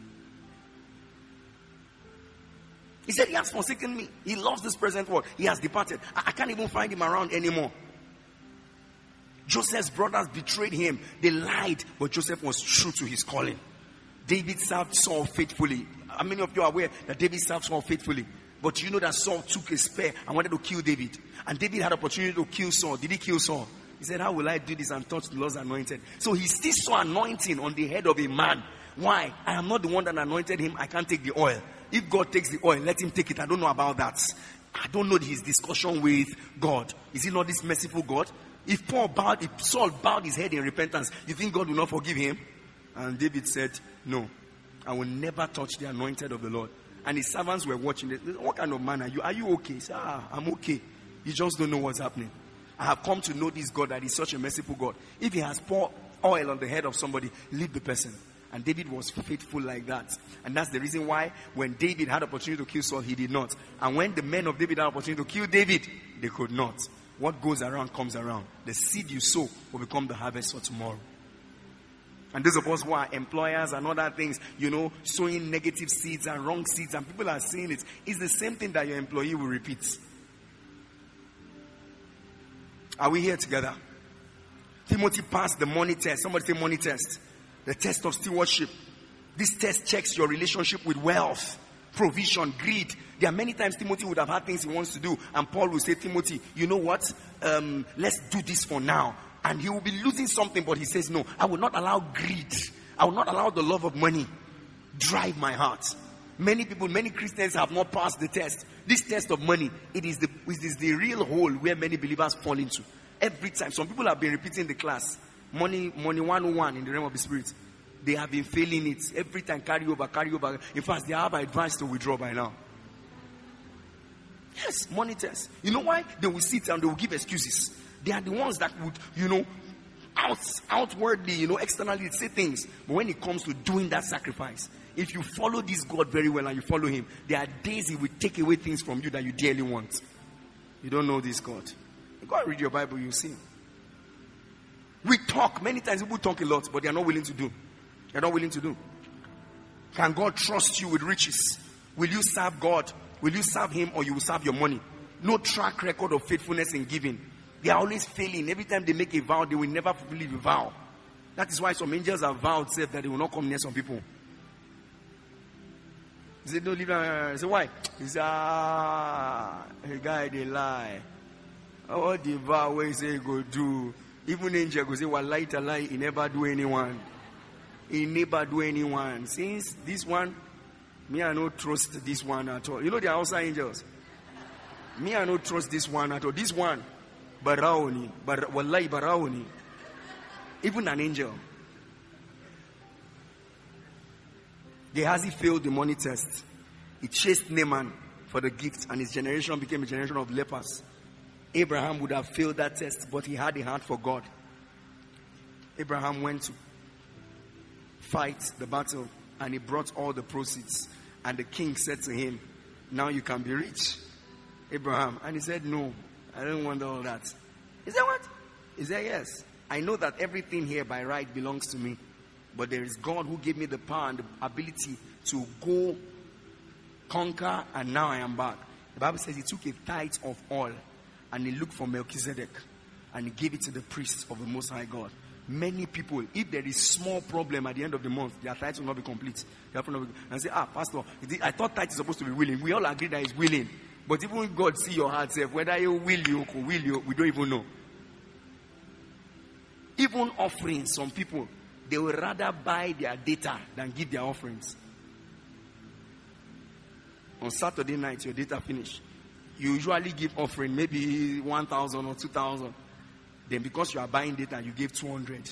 He said, he has forsaken me. He loves this present world. He has departed. I can't even find him around anymore. Joseph's brothers betrayed him. They lied, but Joseph was true to his calling. David served Saul faithfully. How many of you are aware that David served Saul faithfully? But you know that Saul took a spear and wanted to kill David. And David had opportunity to kill Saul. Did he kill Saul? He said, how will I do this and touch the Lord's anointed? So he still saw anointing on the head of a man. Why? I am not the one that anointed him. I can't take the oil. If God takes the oil, let him take it. I don't know about that. I don't know his discussion with God. Is he not this merciful God? If Saul bowed his head in repentance, you think God will not forgive him? And David said, no, I will never touch the anointed of the Lord. And his servants were watching. What kind of man are you? Are you okay? He said, I'm okay. You just don't know what's happening. I have come to know this God, that is such a merciful God. If he has poured oil on the head of somebody, leave the person. And David was faithful like that. And that's the reason why when David had opportunity to kill Saul, he did not. And when the men of David had opportunity to kill David, they could not. What goes around comes around. The seed you sow will become the harvest for tomorrow. And those of us who are employers and other things, sowing negative seeds and wrong seeds, and people are seeing it, it's the same thing that your employee will repeat. Are we here together? Timothy passed the money test. Somebody say money test. The test of stewardship. This test checks your relationship with wealth, provision, greed. There are many times Timothy would have had things he wants to do, and Paul will say, Timothy, you know what? Let's do this for now. And he will be losing something, but he says, no, I will not allow greed. I will not allow the love of money drive my heart. Many people, many Christians have not passed the test. This test of money, it is the real hole where many believers fall into. Every time. Some people have been repeating the class. Money 101 in the realm of the spirit. They have been failing it. Every time, carry over. In fact, they have advised to withdraw by now. Yes, money test. You know why? They will sit and they will give excuses. They are the ones that would, outwardly, externally say things. But when it comes to doing that sacrifice, if you follow this God very well and you follow him, there are days he will take away things from you that you dearly want. You don't know this God. Go and read your Bible, you'll see. We talk. Many times people talk a lot, but they are not willing to do. They're not willing to do. Can God trust you with riches? Will you serve God? Will you serve him, or you will serve your money? No track record of faithfulness in giving. They are always failing. Every time they make a vow, they will never fulfill the vow. That is why some angels have vowed that they will not come near some people. He said, don't leave. He said, why? He said, a guy, they lie. What the vow where he say he go do? Even angel go say, well, lie to lie, he never do anyone. He never do anyone. Since this one, me I don't trust this one at all. You know they are also angels. Me I don't trust this one at all. This one, Baraoni, wallahi Baraoni. Even an angel. Gehazi failed the money test. He chased Naaman for the gift, and his generation became a generation of lepers. Abraham would have failed that test, but he had a heart for God. Abraham went to fight the battle, and he brought all the proceeds. And the king said to him, now you can be rich, Abraham. And he said, no, I don't want all that. He said, what? He said, yes. I know that everything here by right belongs to me, but there is God who gave me the power and the ability to go conquer, and now I am back. The Bible says he took a tithe of oil and he looked for Melchizedek and he gave it to the priests of the Most High God. Many people, if there is small problem at the end of the month, their tithe will not be complete. And say, pastor, I thought tithe is supposed to be willing. We all agree that it's willing. But even if God see your heart, say, whether you will you, we don't even know. Even offerings, some people, they will rather buy their data than give their offerings. On Saturday night, your data finish. You usually give offering maybe 1,000 or 2,000. Then because you are buying data, you give 200.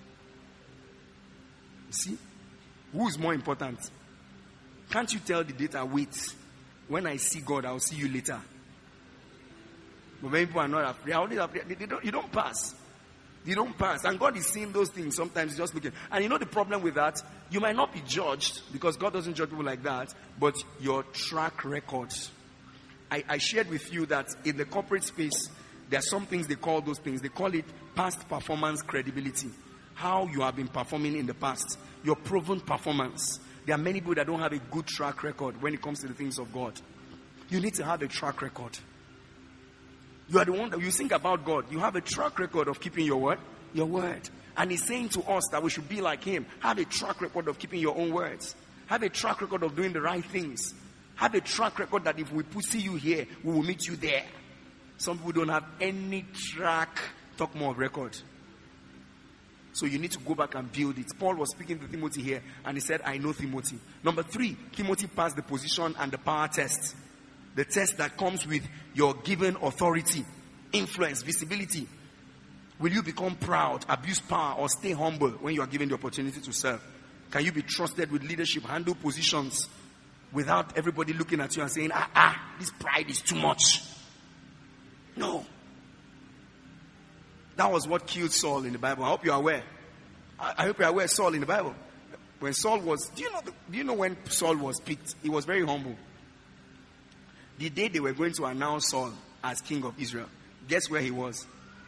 See? Who is more important? Can't you tell the data, wait, when I see God, I'll see you later. But many people are not afraid. You don't pass. You don't pass. And God is seeing those things. Sometimes just looking. And you know the problem with that? You might not be judged, because God doesn't judge people like that, but your track record. I shared with you that in the corporate space, there are some things they call those things. They call it past performance credibility. How you have been performing in the past. Your proven performance. There are many people that don't have a good track record when it comes to the things of God. You need to have a track record. You are the one that you think about God. You have a track record of keeping your word. Your word. And he's saying to us that we should be like him. Have a track record of keeping your own words. Have a track record of doing the right things. Have a track record that if we see you here, we will meet you there. Some people don't have any track, talk more of record. So you need to go back and build it. Paul was speaking to Timothy here, and he said, I know Timothy. Number 3, Timothy passed the position and the power test. The test that comes with your given authority, influence, visibility. Will you become proud, abuse power, or stay humble when you are given the opportunity to serve? Can you be trusted with leadership, handle positions without everybody looking at you and saying, this pride is too much? No. That was what killed Saul in the Bible. I hope you are aware. I hope you are aware of Saul in the Bible. When Saul was, do you know when Saul was picked? He was very humble. The day they were going to announce Saul as king of Israel, guess where he was?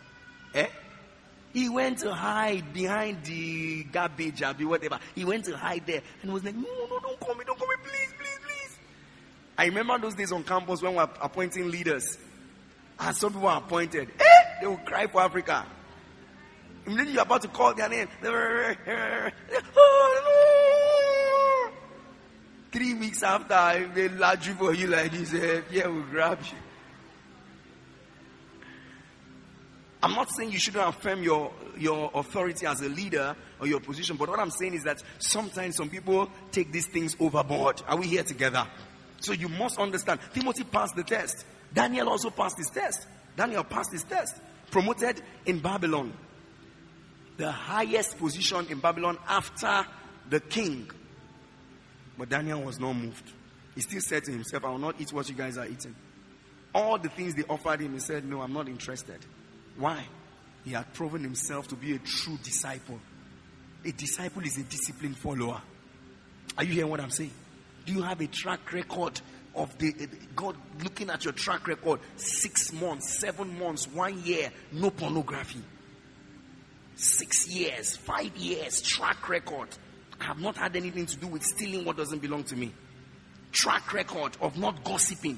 He went to hide behind the garbage, whatever. He went to hide there and was like, no, don't call me, please. I remember those days on campus when we were appointing leaders. And some people were appointed. They would cry for Africa. Immediately you're about to call their name. Oh, no. 3 weeks after, they large you for you like this. Pierre will grab you. I'm not saying you shouldn't affirm your authority as a leader or your position, but what I'm saying is that sometimes some people take these things overboard. Are we here together? So you must understand. Timothy passed the test. Daniel also passed his test. Daniel passed his test. Promoted in Babylon. The highest position in Babylon after the king. But Daniel was not moved. He still said to himself, I will not eat what you guys are eating. All the things they offered him, he said, no, I'm not interested. Why? He had proven himself to be a true disciple. A disciple is a disciplined follower. Are you hearing what I'm saying? Do you have a track record of God looking at your track record? 6 months, 7 months, 1 year, no pornography. 6 years, 5 years, track record. I have not had anything to do with stealing what doesn't belong to me. Track record of not gossiping.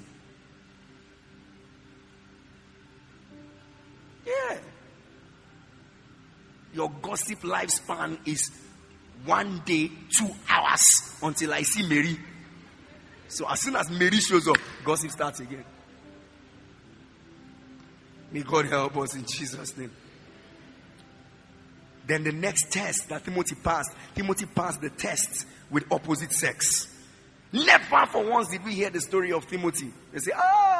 Yeah. Your gossip lifespan is 1 day, 2 hours until I see Mary. So as soon as Mary shows up, gossip starts again. May God help us in Jesus' name. Then the next test that Timothy passed the test with opposite sex. Never for once did we hear the story of Timothy. They say,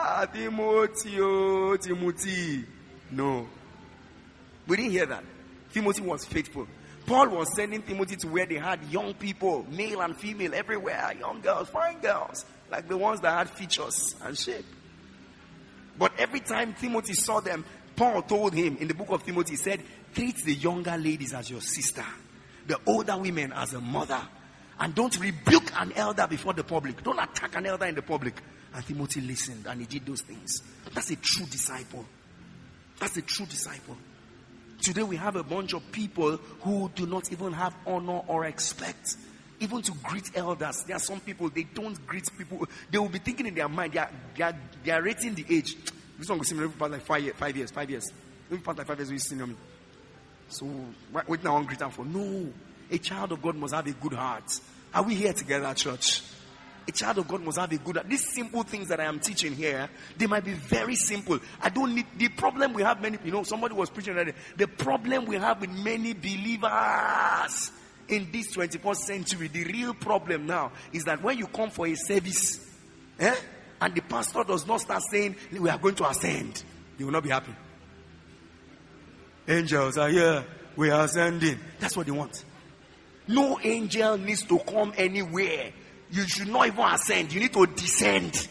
Timothy. No. We didn't hear that. Timothy was faithful. Paul was sending Timothy to where they had young people, male and female, everywhere. Young girls, fine girls. Like the ones that had features and shape. But every time Timothy saw them, Paul told him in the book of Timothy, he said, treat the younger ladies as your sister. The older women as a mother. And don't rebuke an elder before the public. Don't attack an elder in the public. And Timothy listened and he did those things. That's a true disciple. That's a true disciple. Today we have a bunch of people who do not even have honor or respect. Even to greet elders. There are some people, they don't greet people. They will be thinking in their mind, they are rating the age. This one will seem like 5 years. Maybe past like 5 years, we senior me. So, wait now, I won't greet them for. No. A child of God must have a good heart. Are we here together, church? A child of God must have a good heart. These simple things that I am teaching here, they might be very simple. I don't need, the problem we have many, somebody was preaching already. The problem we have with many believers in this 21st century, the real problem now is that when you come for a service, and the pastor does not start saying, we are going to ascend, they will not be happy. Angels are here, we are ascending. That's what they want. No angel needs to come anywhere. You should not even ascend. You need to descend.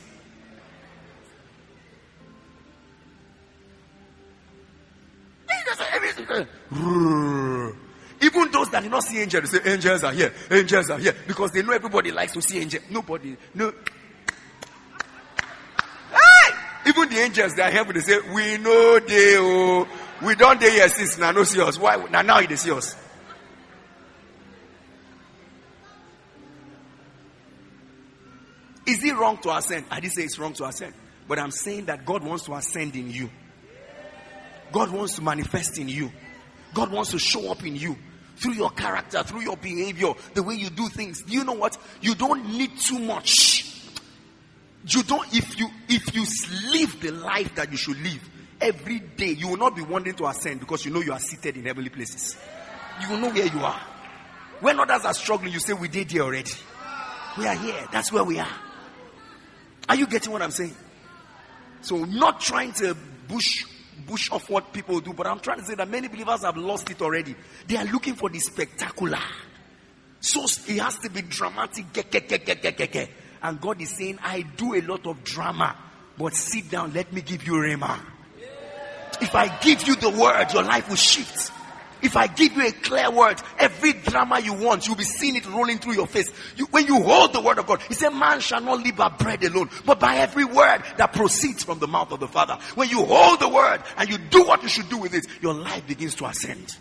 Even those that do not see angels, they say angels are here. Angels are here. Because they know everybody likes to see angels. Nobody. No. Hey! Even the angels that are here, they say, we know they, we don't dare here since now no see us. Why? Now they see us. Is it wrong to ascend? I didn't say it's wrong to ascend. But I'm saying that God wants to ascend in you. God wants to manifest in you. God wants to show up in you. Through your character, through your behavior, the way you do things. Do you know what? You don't need too much. You don't, if you live the life that you should live, every day you will not be wanting to ascend because you know you are seated in heavenly places. You will know where you are. When others are struggling, you say, we did here already. We are here. That's where we are. Are you getting what I'm saying? So not trying to bush off what people do, but I'm trying to say that many believers have lost it already. They are looking for the spectacular. So it has to be dramatic. And God is saying, I do a lot of drama, but sit down, let me give you rhema. If I give you the word, your life will shift. If I give you a clear word, every drama you want, you'll be seeing it rolling through your face. When you hold the word of God, he said, man shall not live by bread alone, but by every word that proceeds from the mouth of the Father. When you hold the word and you do what you should do with it, your life begins to ascend.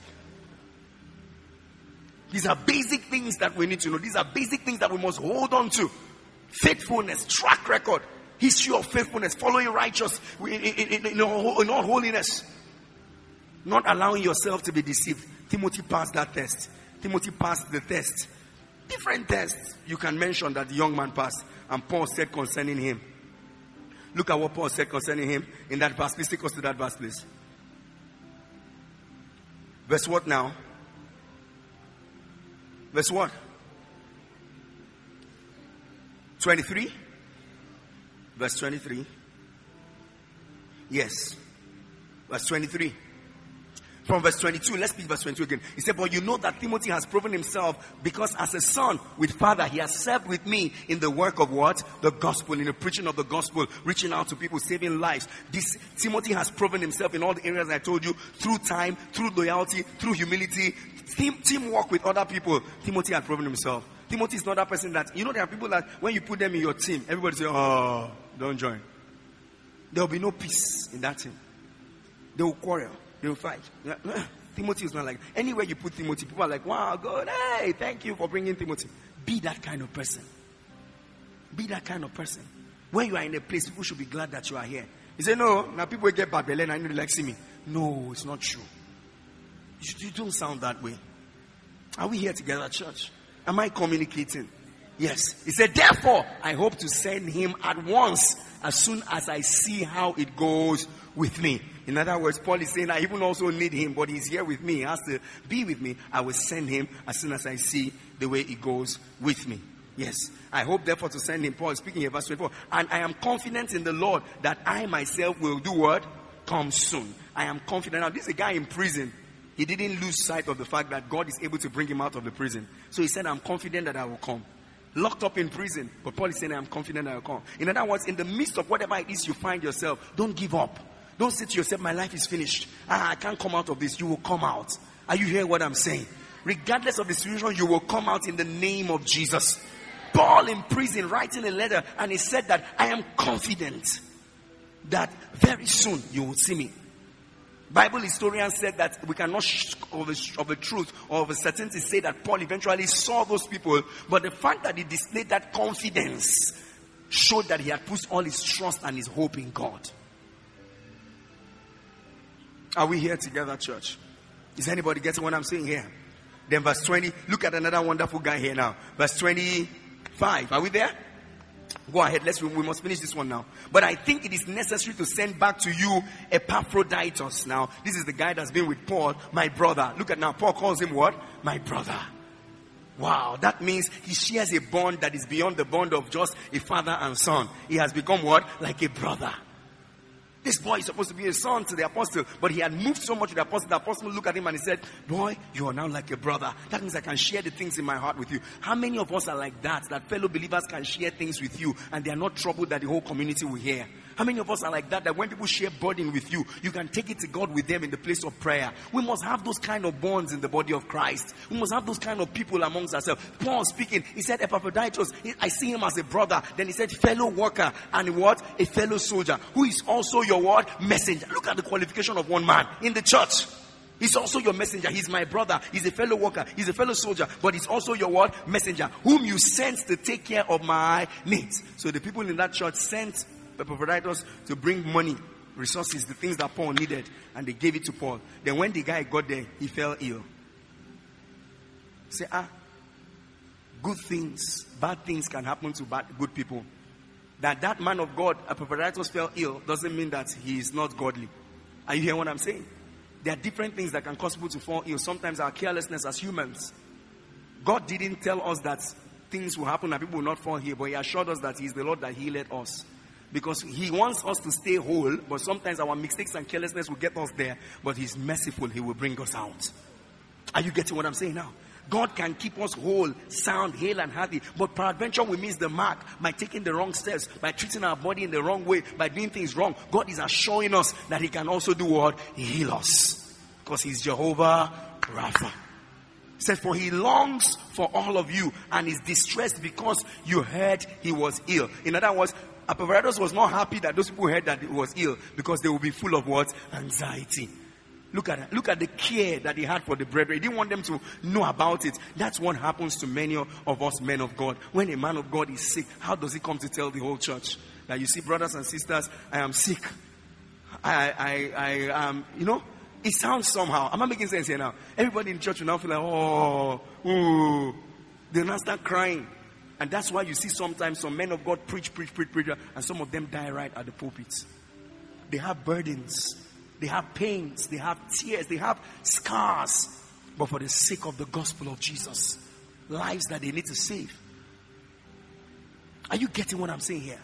These are basic things that we need to know. These are basic things that we must hold on to. Faithfulness, track record, history of faithfulness, following righteous in all holiness. Not allowing yourself to be deceived. Timothy passed that test. Timothy passed the test. Different tests you can mention that the young man passed. And Paul said concerning him. Look at what Paul said concerning him in that verse. Please take us to that verse, please. Verse what now? Verse what? 23? Verse 23. Yes. Verse 23. From verse 22, let's read verse 22 again. He said, but you know that Timothy has proven himself, because as a son with father, he has served with me in the work of what? The gospel, in the preaching of the gospel, reaching out to people, saving lives. This Timothy has proven himself in all the areas I told you, through time, through loyalty, through humility, teamwork with other people. Timothy has proven himself. Timothy is not that person that, you know, there are people that when you put them in your team, everybody say, oh, don't join. There will be no peace in that team. They will quarrel. They will fight. Timothy is not like, anywhere you put Timothy, people are like, wow, God, hey, thank you for bringing Timothy. Be that kind of person. Be that kind of person. When you are in a place, people should be glad that you are here. You say, no, now people will get bad belly and I need to like see me. No, it's not true. You don't sound that way. Are we here together at church? Am I communicating? Yes. He said, therefore, I hope to send him at once, as soon as I see how it goes with me. In other words, Paul is saying, I even also need him, but he's here with me. He has to be with me. I will send him as soon as I see the way it goes with me. Yes. I hope therefore to send him. Paul is speaking here, verse 24. And I am confident in the Lord that I myself will do what? Come soon. I am confident. Now, this is a guy in prison. He didn't lose sight of the fact that God is able to bring him out of the prison. So he said, I'm confident that I will come. Locked up in prison. But Paul is saying, I am confident I will come. In other words, in the midst of whatever it is you find yourself, don't give up. Don't say to yourself, my life is finished. I can't come out of this. You will come out. Are you hearing what I'm saying? Regardless of the situation, you will come out in the name of Jesus. Paul in prison writing a letter, and he said that I am confident that very soon you will see me. Bible historians said that we cannot of a truth or of a certainty say that Paul eventually saw those people, but the fact that he displayed that confidence showed that he had put all his trust and his hope in God. Are we here together, church? Is anybody getting what I'm saying here? Then verse 20, look at another wonderful guy here now. Verse 25, are we there? Go ahead, we must finish this one now. But I think it is necessary to send back to you Epaphroditus. Now, this is the guy that's been with Paul, my brother. Look at now, Paul calls him what? My brother. Wow, that means he shares a bond that is beyond the bond of just a father and son. He has become what? Like a brother. This boy is supposed to be a son to the apostle, but he had moved so much with the apostle. The apostle looked at him and he said, boy, you are now like a brother. That means I can share the things in my heart with you. How many of us are like that fellow believers can share things with you and they are not troubled that the whole community will hear? How many of us are like that when people share burden with you, you can take it to God with them in the place of prayer? We must have those kind of bonds in the body of Christ. We must have those kind of people amongst ourselves. Paul speaking, he said, Epaphroditus, I see him as a brother. Then he said, fellow worker, and what? A fellow soldier, who is also your what? Messenger. Look at the qualification of one man in the church. He's also your messenger. He's my brother. He's a fellow worker. He's a fellow soldier. But he's also your what? Messenger, whom you sent to take care of my needs. So the people in that church sent Epaphroditus to bring money, resources, the things that Paul needed, and they gave it to Paul. Then when the guy got there, he fell ill. Say, good things, bad things can happen to good people. That man of God, Epaphroditus, fell ill doesn't mean that he is not godly. Are you hearing what I'm saying? There are different things that can cause people to fall ill. Sometimes our carelessness as humans. God didn't tell us that things will happen and people will not fall here, but he assured us that he is the Lord that healed us. Because he wants us to stay whole, but sometimes our mistakes and carelessness will get us there. But he's merciful, he will bring us out. Are you getting what I'm saying now? God can keep us whole, sound, hale and healthy. But peradventure we miss the mark by taking the wrong steps, by treating our body in the wrong way, by doing things wrong. God is assuring us that he can also do what? Heal us. Because he's Jehovah Rapha. He said, for he longs for all of you and is distressed because you heard he was ill. In other words, Epaphroditus was not happy that those people heard that he was ill, because they will be full of what? Anxiety. Look at the care that he had for the brethren. He didn't want them to know about it. That's what happens to many of us men of God. When a man of God is sick, how does he come to tell the whole church? That you see, brothers and sisters, I am sick. I am, it sounds somehow. I'm not making sense here now. Everybody in church will now feel like, they'll now start crying. And that's why you see sometimes some men of God preach, and some of them die right at the pulpit. They have burdens, they have pains, they have tears, they have scars. But for the sake of the gospel of Jesus, lives that they need to save. Are you getting what I'm saying here?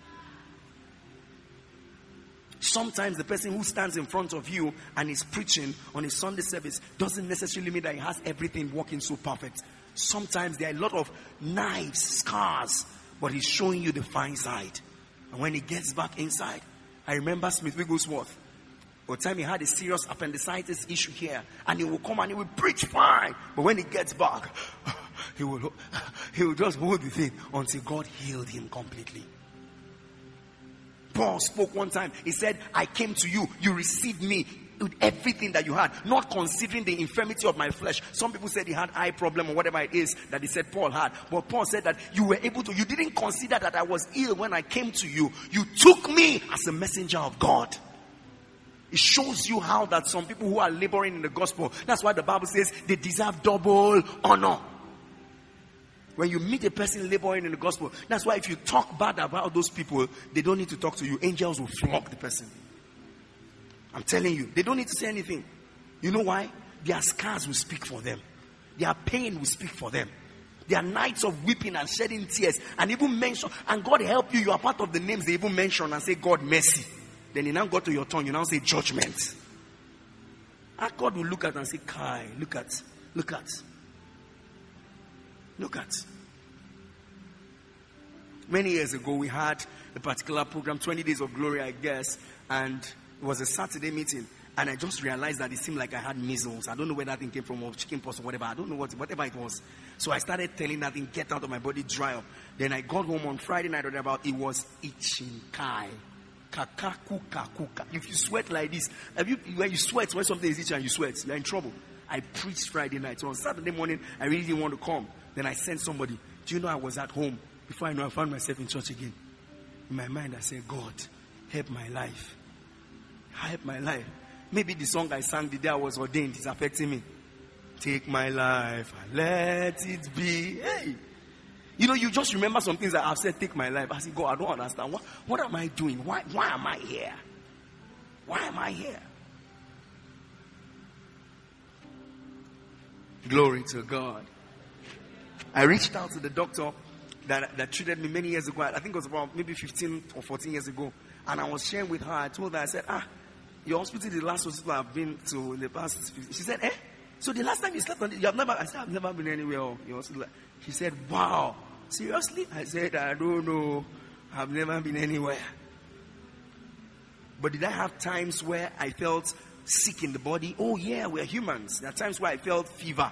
Sometimes the person who stands in front of you and is preaching on a Sunday service doesn't necessarily mean that he has everything working so perfect. Sometimes there are a lot of knives, scars, but he's showing you the fine side. And when he gets back inside, I remember Smith Wigglesworth. One time he had a serious appendicitis issue here, and he will come and he will preach fine. But when he gets back, he will just hold the thing until God healed him completely. Paul spoke one time. He said, I came to you, you received me with everything that you had, not considering the infirmity of my flesh. Some people said he had eye problem or whatever it is that he said Paul had. But Paul said that you didn't consider that I was ill when I came to you. You took me as a messenger of God. It shows you how that some people who are laboring in the gospel, that's why the Bible says they deserve double honor. When you meet a person laboring in the gospel, that's why if you talk bad about those people, they don't need to talk to you. Angels will flog the person. I'm telling you, they don't need to say anything. You know why? Their scars will speak for them. Their pain will speak for them. Their nights of weeping and shedding tears, and even mention, and God help you, you are part of the names they even mention and say, God mercy. Then you now go to your tongue, you now say judgment. And God will look at and say, Kai, look at. Many years ago, we had a particular program, 20 Days of Glory, I guess, and it was a Saturday meeting, and I just realized that it seemed like I had measles. I don't know where that thing came from, or chicken pox or whatever. I don't know whatever it was. So I started telling that thing, get out of my body, dry up. Then I got home on Friday night, about it was itching, Kai. Kuka. If you sweat like this, when you sweat, when something is itching and you sweat, you're in trouble. I preached Friday night. So on Saturday morning, I really didn't want to come. Then I sent somebody. Do you know I was at home? Before I know, I found myself in church again. In my mind, I said, God, help my life. Help my life. Maybe the song I sang the day I was ordained is affecting me. Take my life and let it be. Hey. You just remember some things that I've said, take my life. I said, God, I don't understand. What am I doing? Why am I here? Why am I here? Glory to God. I reached out to the doctor that treated me many years ago. I think it was about maybe 15 or 14 years ago. And I was sharing with her. I told her, I said, your hospital is the last hospital I've been to in the past. She said, so the last time you slept on it, you have never? I said, I've never been anywhere. She said, wow, seriously? I said, I don't know. I've never been anywhere. But did I have times where I felt sick in the body? Oh yeah, we're humans. There are times where I felt fever.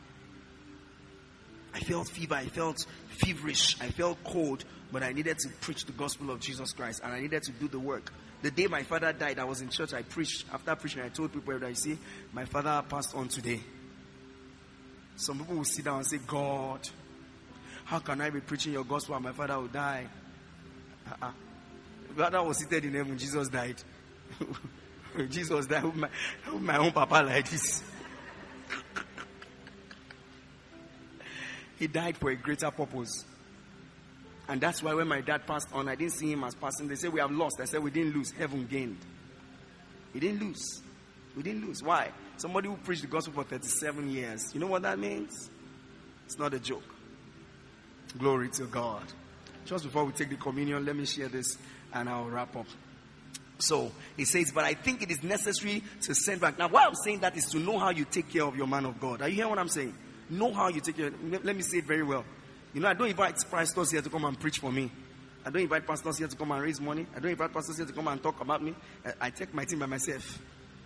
I felt feverish. I felt cold. But I needed to preach the gospel of Jesus Christ. And I needed to do the work. The day my father died, I was in church. I preached. After preaching, I told people that, you see, my father passed on today. Some people will sit down and say, God, how can I be preaching your gospel and my father will die? My father was seated in heaven. Jesus died. Jesus died with my own papa like this. He died for a greater purpose. And that's why when my dad passed on, I didn't see him as passing. They said, we have lost. I said, we didn't lose. Heaven gained. He didn't lose. We didn't lose. Why? Somebody who preached the gospel for 37 years. You know what that means? It's not a joke. Glory to God. Just before we take the communion, let me share this. and I'll wrap up. So he says, but I think it is necessary to send back. Now, why I'm saying that is to know how you take care of your man of God. Are you hearing what I'm saying? Know how you take care. Let me say it very well. You know, I don't invite pastors here to come and preach for me. I don't invite pastors here to come and raise money. I don't invite pastors here to come and talk about me. I take my team by myself.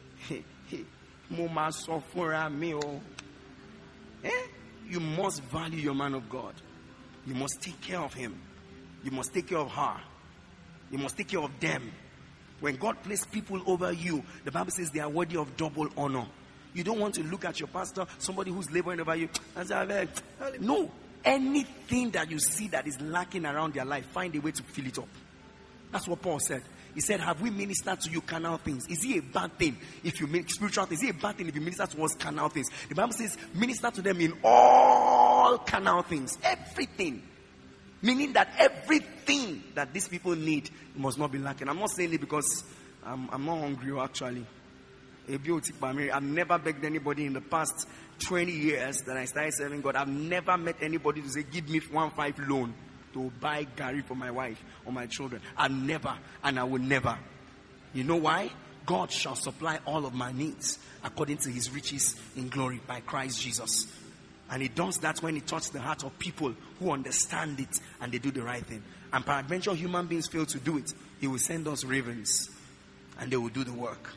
You must value your man of God. You must take care of him. You must take care of her. You must take care of them. When God places people over you, the Bible says they are worthy of double honor. You don't want to look at your pastor, somebody who's laboring over you, and say, no. Anything that you see that is lacking around their life, find a way to fill it up. That's what Paul said. He said, have we ministered to you carnal things? Is it a bad thing if you make spiritual things? Is it a bad thing if you minister to us carnal things? The Bible says, minister to them in all carnal things. Everything. Meaning that everything that these people need must not be lacking. I'm not saying it because I'm not hungry actually. I've never begged anybody in the past 20 years that I started serving God. I've never met anybody to say, give me 1.5 loan to buy Gary for my wife or my children. I've never, and I will never. You know why? God shall supply all of my needs according to his riches in glory by Christ Jesus. And he does that when he touches the heart of people who understand it and they do the right thing. And peradventure human beings fail to do it, he will send us ravens and they will do the work.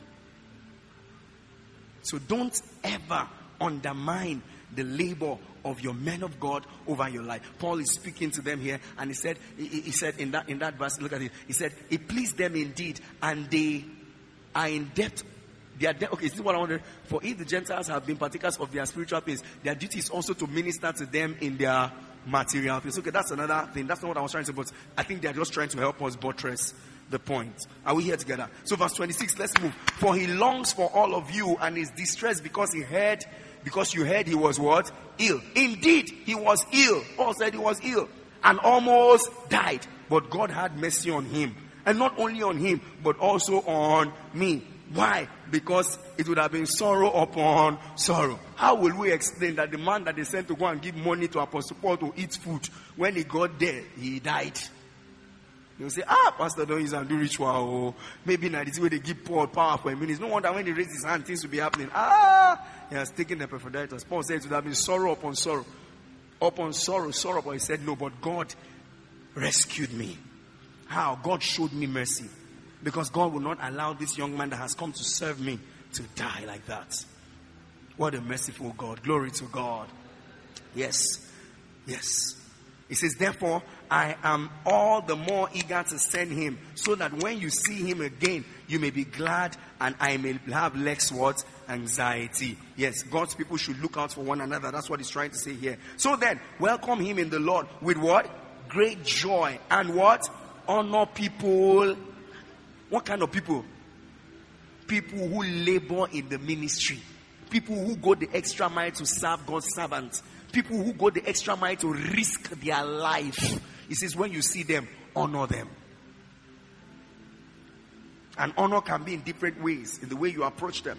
So don't ever undermine the labor of your men of God over your life. Paul is speaking to them here, and he said in that verse, look at it. He said, it pleased them indeed, and they are in debt. They are okay, this is what I wonder. For if the Gentiles have been partakers of their spiritual things, their duty is also to minister to them in their material things. Okay, that's another thing. That's not what I was trying to say, but I think they are just trying to help us buttress the point. Are we here together? So verse 26, let's move. For he longs for all of you and is distressed because you heard he was what? Ill. Indeed, he was ill. Paul said he was ill and almost died. But God had mercy on him. And not only on him, but also on me. Why? Because it would have been sorrow upon sorrow. How will we explain that the man that they sent to go and give money to Apostle Paul to eat food, when he got there, he died? They'll say, Pastor, don't use and do ritual. Or maybe now this way they give Paul power for a minute. No wonder when he raised his hand, things will be happening. He has taken the Epaphroditus. Paul said it would have been sorrow upon sorrow. Upon sorrow, sorrow. But he said, no, but God rescued me. How? God showed me mercy. Because God will not allow this young man that has come to serve me to die like that. What a merciful God. Glory to God. Yes. Yes. He says, therefore, I am all the more eager to send him, so that when you see him again, you may be glad and I may have less what? Anxiety. Yes, God's people should look out for one another. That's what he's trying to say here. So then, welcome him in the Lord with what? Great joy. And what? Honor people. What kind of people? People who labor in the ministry. People who go the extra mile to serve God's servants. People who go the extra mile to risk their life. He says, when you see them, honor them. And honor can be in different ways, in the way you approach them.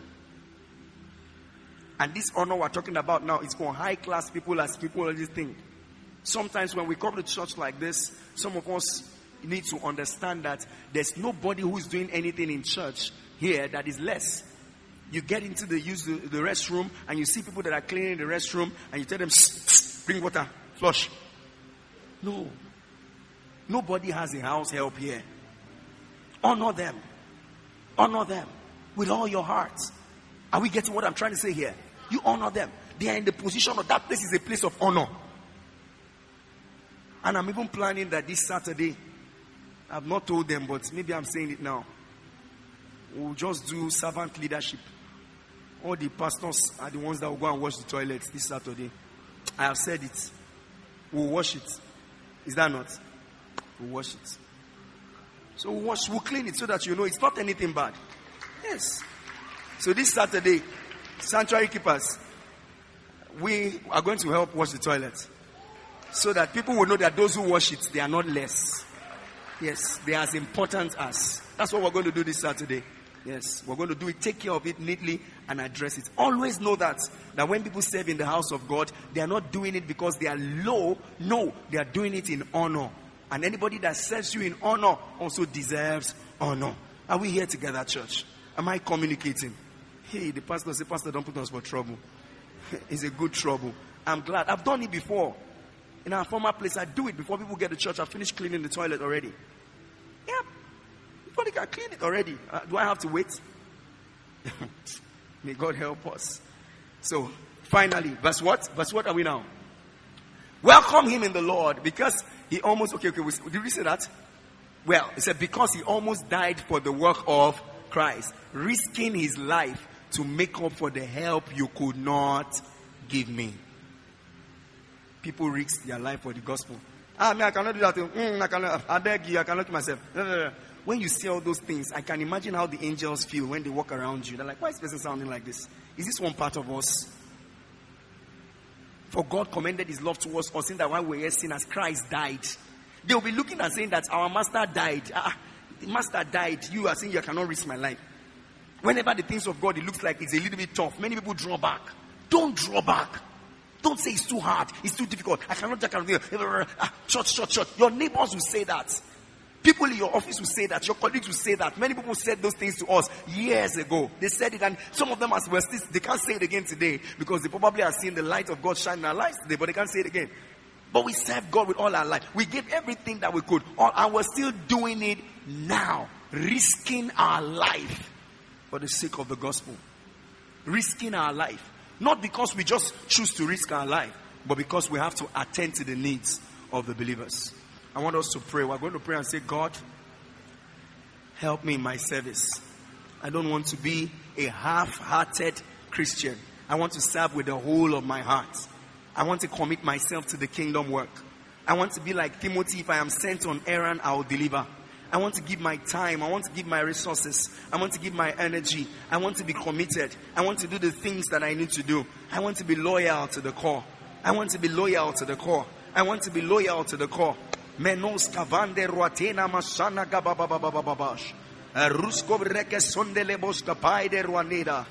And this honor we're talking about now is for high class people, as people always think. Sometimes when we come to church like this, some of us need to understand that there's nobody who's doing anything in church here that is less. You get into the restroom and you see people that are cleaning the restroom and you tell them, bring water, flush. No. Nobody has a house help here. Honor them. Honor them with all your heart. Are we getting what I'm trying to say here? You honor them. They are in the position of that place is a place of honor. And I'm even planning that this Saturday, I've not told them, but maybe I'm saying it now. We'll just do servant leadership. All the pastors are the ones that will go and wash the toilets this Saturday. I have said it. We'll wash it. Is that not? We'll wash it. So we'll clean it so that you know it's not anything bad. Yes. So this Saturday, sanctuary keepers, we are going to help wash the toilets. So that people will know that those who wash it, they are not less. Yes, they are as important as. That's what we're going to do this Saturday. Yes, we're going to do it, take care of it neatly and address it. Always know that when people serve in the house of God, they are not doing it because they are low. No, they are doing it in honor. And anybody that serves you in honor also deserves honor. Are we here together, church? Am I communicating? Hey, the pastor said, Pastor, don't put us for trouble. It's a good trouble. I'm glad. I've done it before. In our former place, I do it before people get to church. I finished cleaning the toilet already. Yeah. Before they can clean it already. Do I have to wait? May God help us. So, finally, verse what? Verse what are we now? Welcome him in the Lord, because he almost, did we say that? Well, it said because he almost died for the work of Christ, risking his life to make up for the help you could not give me. People risk their life for the gospel. I cannot do that. I beg you, I cannot do myself. No. When you see all those things, I can imagine how the angels feel when they walk around you. They're like, why is this person sounding like this? Is this one part of us? For God commended his love towards us in that while we were sinners, Christ died. They'll be looking and saying that our master died. The master died. You are saying you cannot risk my life. Whenever the things of God, it looks like it's a little bit tough. Many people draw back. Don't draw back. Don't say it's too hard. It's too difficult. I cannot. Church. Your neighbors will say that. People in your office will say that. Your colleagues will say that. Many people said those things to us years ago. They said it, and some of them as well, they can't say it again today because they probably have seen the light of God shine in our lives today, but they can't say it again. But we serve God with all our life. We gave everything that we could, and we're still doing it now, risking our life for the sake of the gospel. Risking our life. Not because we just choose to risk our life, but because we have to attend to the needs of the believers. I want us to pray. We're going to pray and say, God, help me in my service. I don't want to be a half-hearted Christian. I want to serve with the whole of my heart. I want to commit myself to the kingdom work. I want to be like Timothy. If I am sent on errand, I will deliver. I want to give my time. I want to give my resources. I want to give my energy. I want to be committed. I want to do the things that I need to do. I want to be loyal to the core. I want to be loyal to the core. I want to be loyal to the core. Menos kavande ruatena masana gababababababash. Rusko breke sondele boska paide ruanida.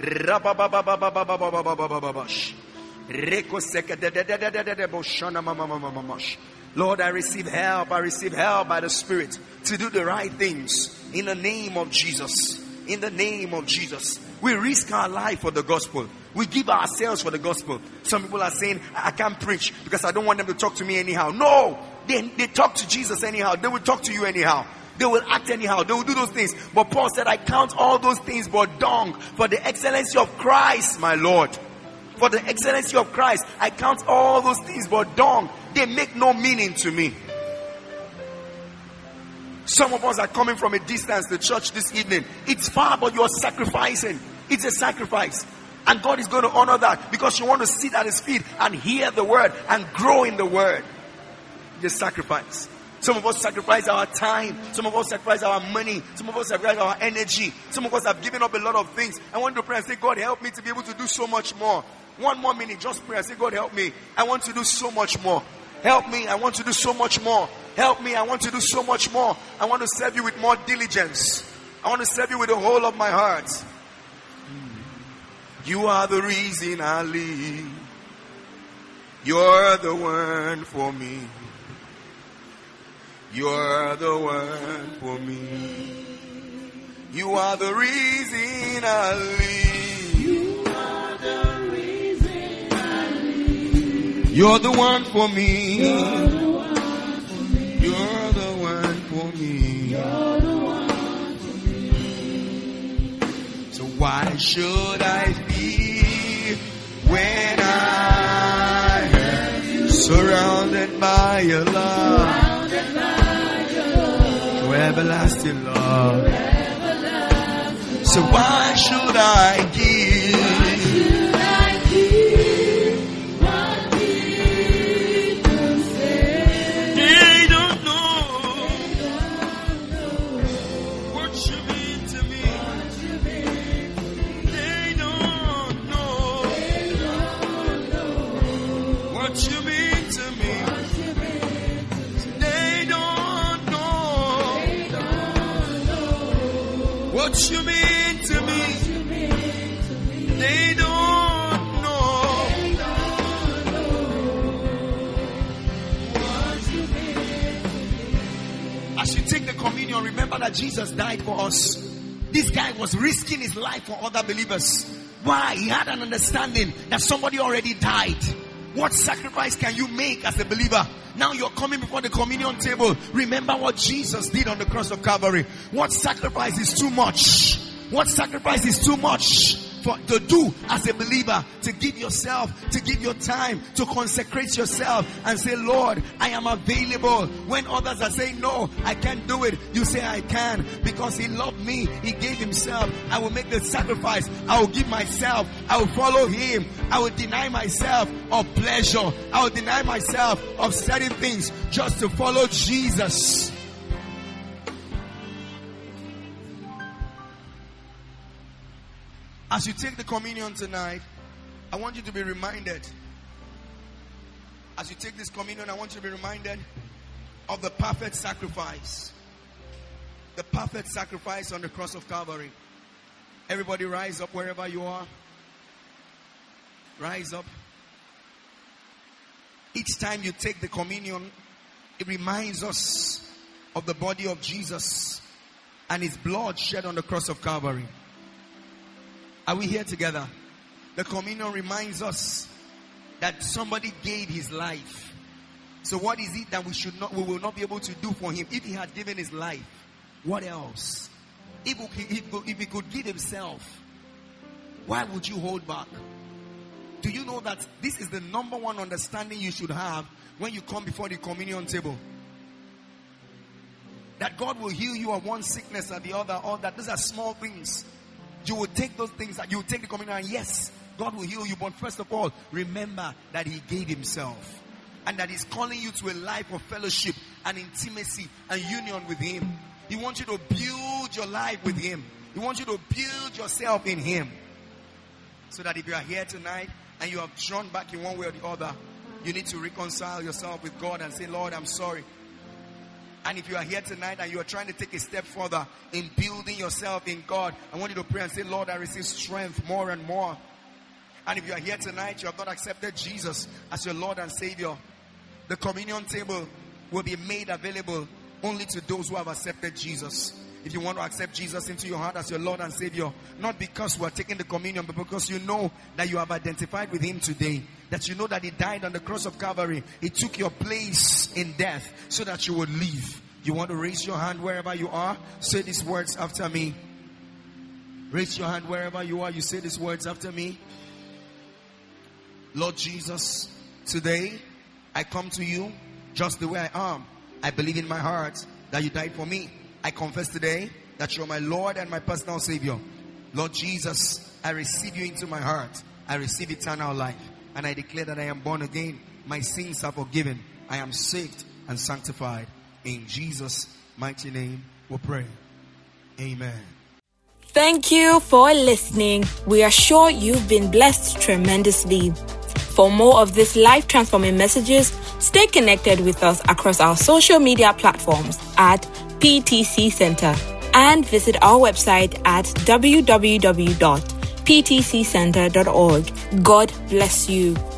Rababababababababababash. Reko seke de boshana mamamamamash. Lord, I receive help. I receive help by the Spirit to do the right things in the name of Jesus. In the name of Jesus. We risk our life for the gospel. We give ourselves for the gospel. Some people are saying, I can't preach because I don't want them to talk to me anyhow. No! They talk to Jesus anyhow. They will talk to you anyhow. They will act anyhow. They will do those things. But Paul said, I count all those things but dung for the excellency of Christ, my Lord. For the excellency of Christ, I count all those things but dung. They make no meaning to me. Some of us are coming from a distance to church this evening. It's far, but you're sacrificing. It's a sacrifice. And God is going to honor that because you want to sit at his feet and hear the word and grow in the word. Just sacrifice. Some of us sacrifice our time. Some of us sacrifice our money. Some of us sacrifice our energy. Some of us have given up a lot of things. I want to pray and say, God, help me to be able to do so much more. 1 more minute, just pray and say, God, help me. I want to do so much more. Help me. I want to do so much more. Help me. I want to do so much more. I want to serve you with more diligence. I want to serve you with the whole of my heart. You are the reason I live. You're the one for me. You're the one for me. You are the reason I live. You are the reason I live. You're the one for me. You're the one for me. You're the one for me. You're the one for me. So why should I fear when I am surrounded by your love? Everlasting love. So why should I give? What people say? They don't know what you mean to me. They don't know what you mean to me. What you mean to me, they don't know. What you mean that Jesus died for us. This guy was risking his life for other believers. Why? He had an understanding that somebody already died. What sacrifice can you make as a believer? Now you're coming before the communion table. Remember what Jesus did on the cross of Calvary. What sacrifice is too much? What sacrifice is too much to do as a believer? To give yourself, to give your time, to consecrate yourself and say, Lord, I am available. When others are saying, no, I can't do it, you say, I can, because he loved me. He gave himself. I will make the sacrifice. I will give myself. I will follow him. I will deny myself of pleasure. I will deny myself of certain things just to follow Jesus. As you take the communion tonight, I want you to be reminded. As you take this communion, I want you to be reminded of the perfect sacrifice. The perfect sacrifice on the cross of Calvary. Everybody rise up wherever you are. Rise up. Each time you take the communion, it reminds us of the body of Jesus and his blood shed on the cross of Calvary. Are we here together? The communion reminds us that somebody gave his life. So what is it that we will not be able to do for him? If he had given his life, what else? If he could give himself, why would you hold back? Do you know that this is the number one understanding you should have when you come before the communion table? That God will heal you of one sickness or the other, or that these are small things. You will take those things, that you will take the communion, and yes, God will heal you. But first of all, remember that he gave himself. And that he's calling you to a life of fellowship and intimacy and union with him. He wants you to build your life with him. He wants you to build yourself in him. So that if you are here tonight and you have drawn back in one way or the other, you need to reconcile yourself with God and say, Lord, I'm sorry. And if you are here tonight and you are trying to take a step further in building yourself in God, I want you to pray and say, Lord, I receive strength more and more. And if you are here tonight, you have not accepted Jesus as your Lord and Savior, the communion table will be made available only to those who have accepted Jesus. If you want to accept Jesus into your heart as your Lord and Savior, not because we are taking the communion, but because you know that you have identified with him today, that you know that he died on the cross of Calvary. He took your place in death so that you would live. You want to raise your hand wherever you are? Say these words after me. Raise your hand wherever you are. You say these words after me. Lord Jesus, today I come to you just the way I am. I believe in my heart that you died for me. I confess today that you're my Lord and my personal Savior. Lord Jesus, I receive you into my heart. I receive eternal life. And I declare that I am born again. My sins are forgiven. I am saved and sanctified. In Jesus' mighty name we pray. Amen. Thank you for listening. We are sure you've been blessed tremendously. For more of these life-transforming messages, stay connected with us across our social media platforms at PTC Center and visit our website at www.ptccenter.org. God bless you.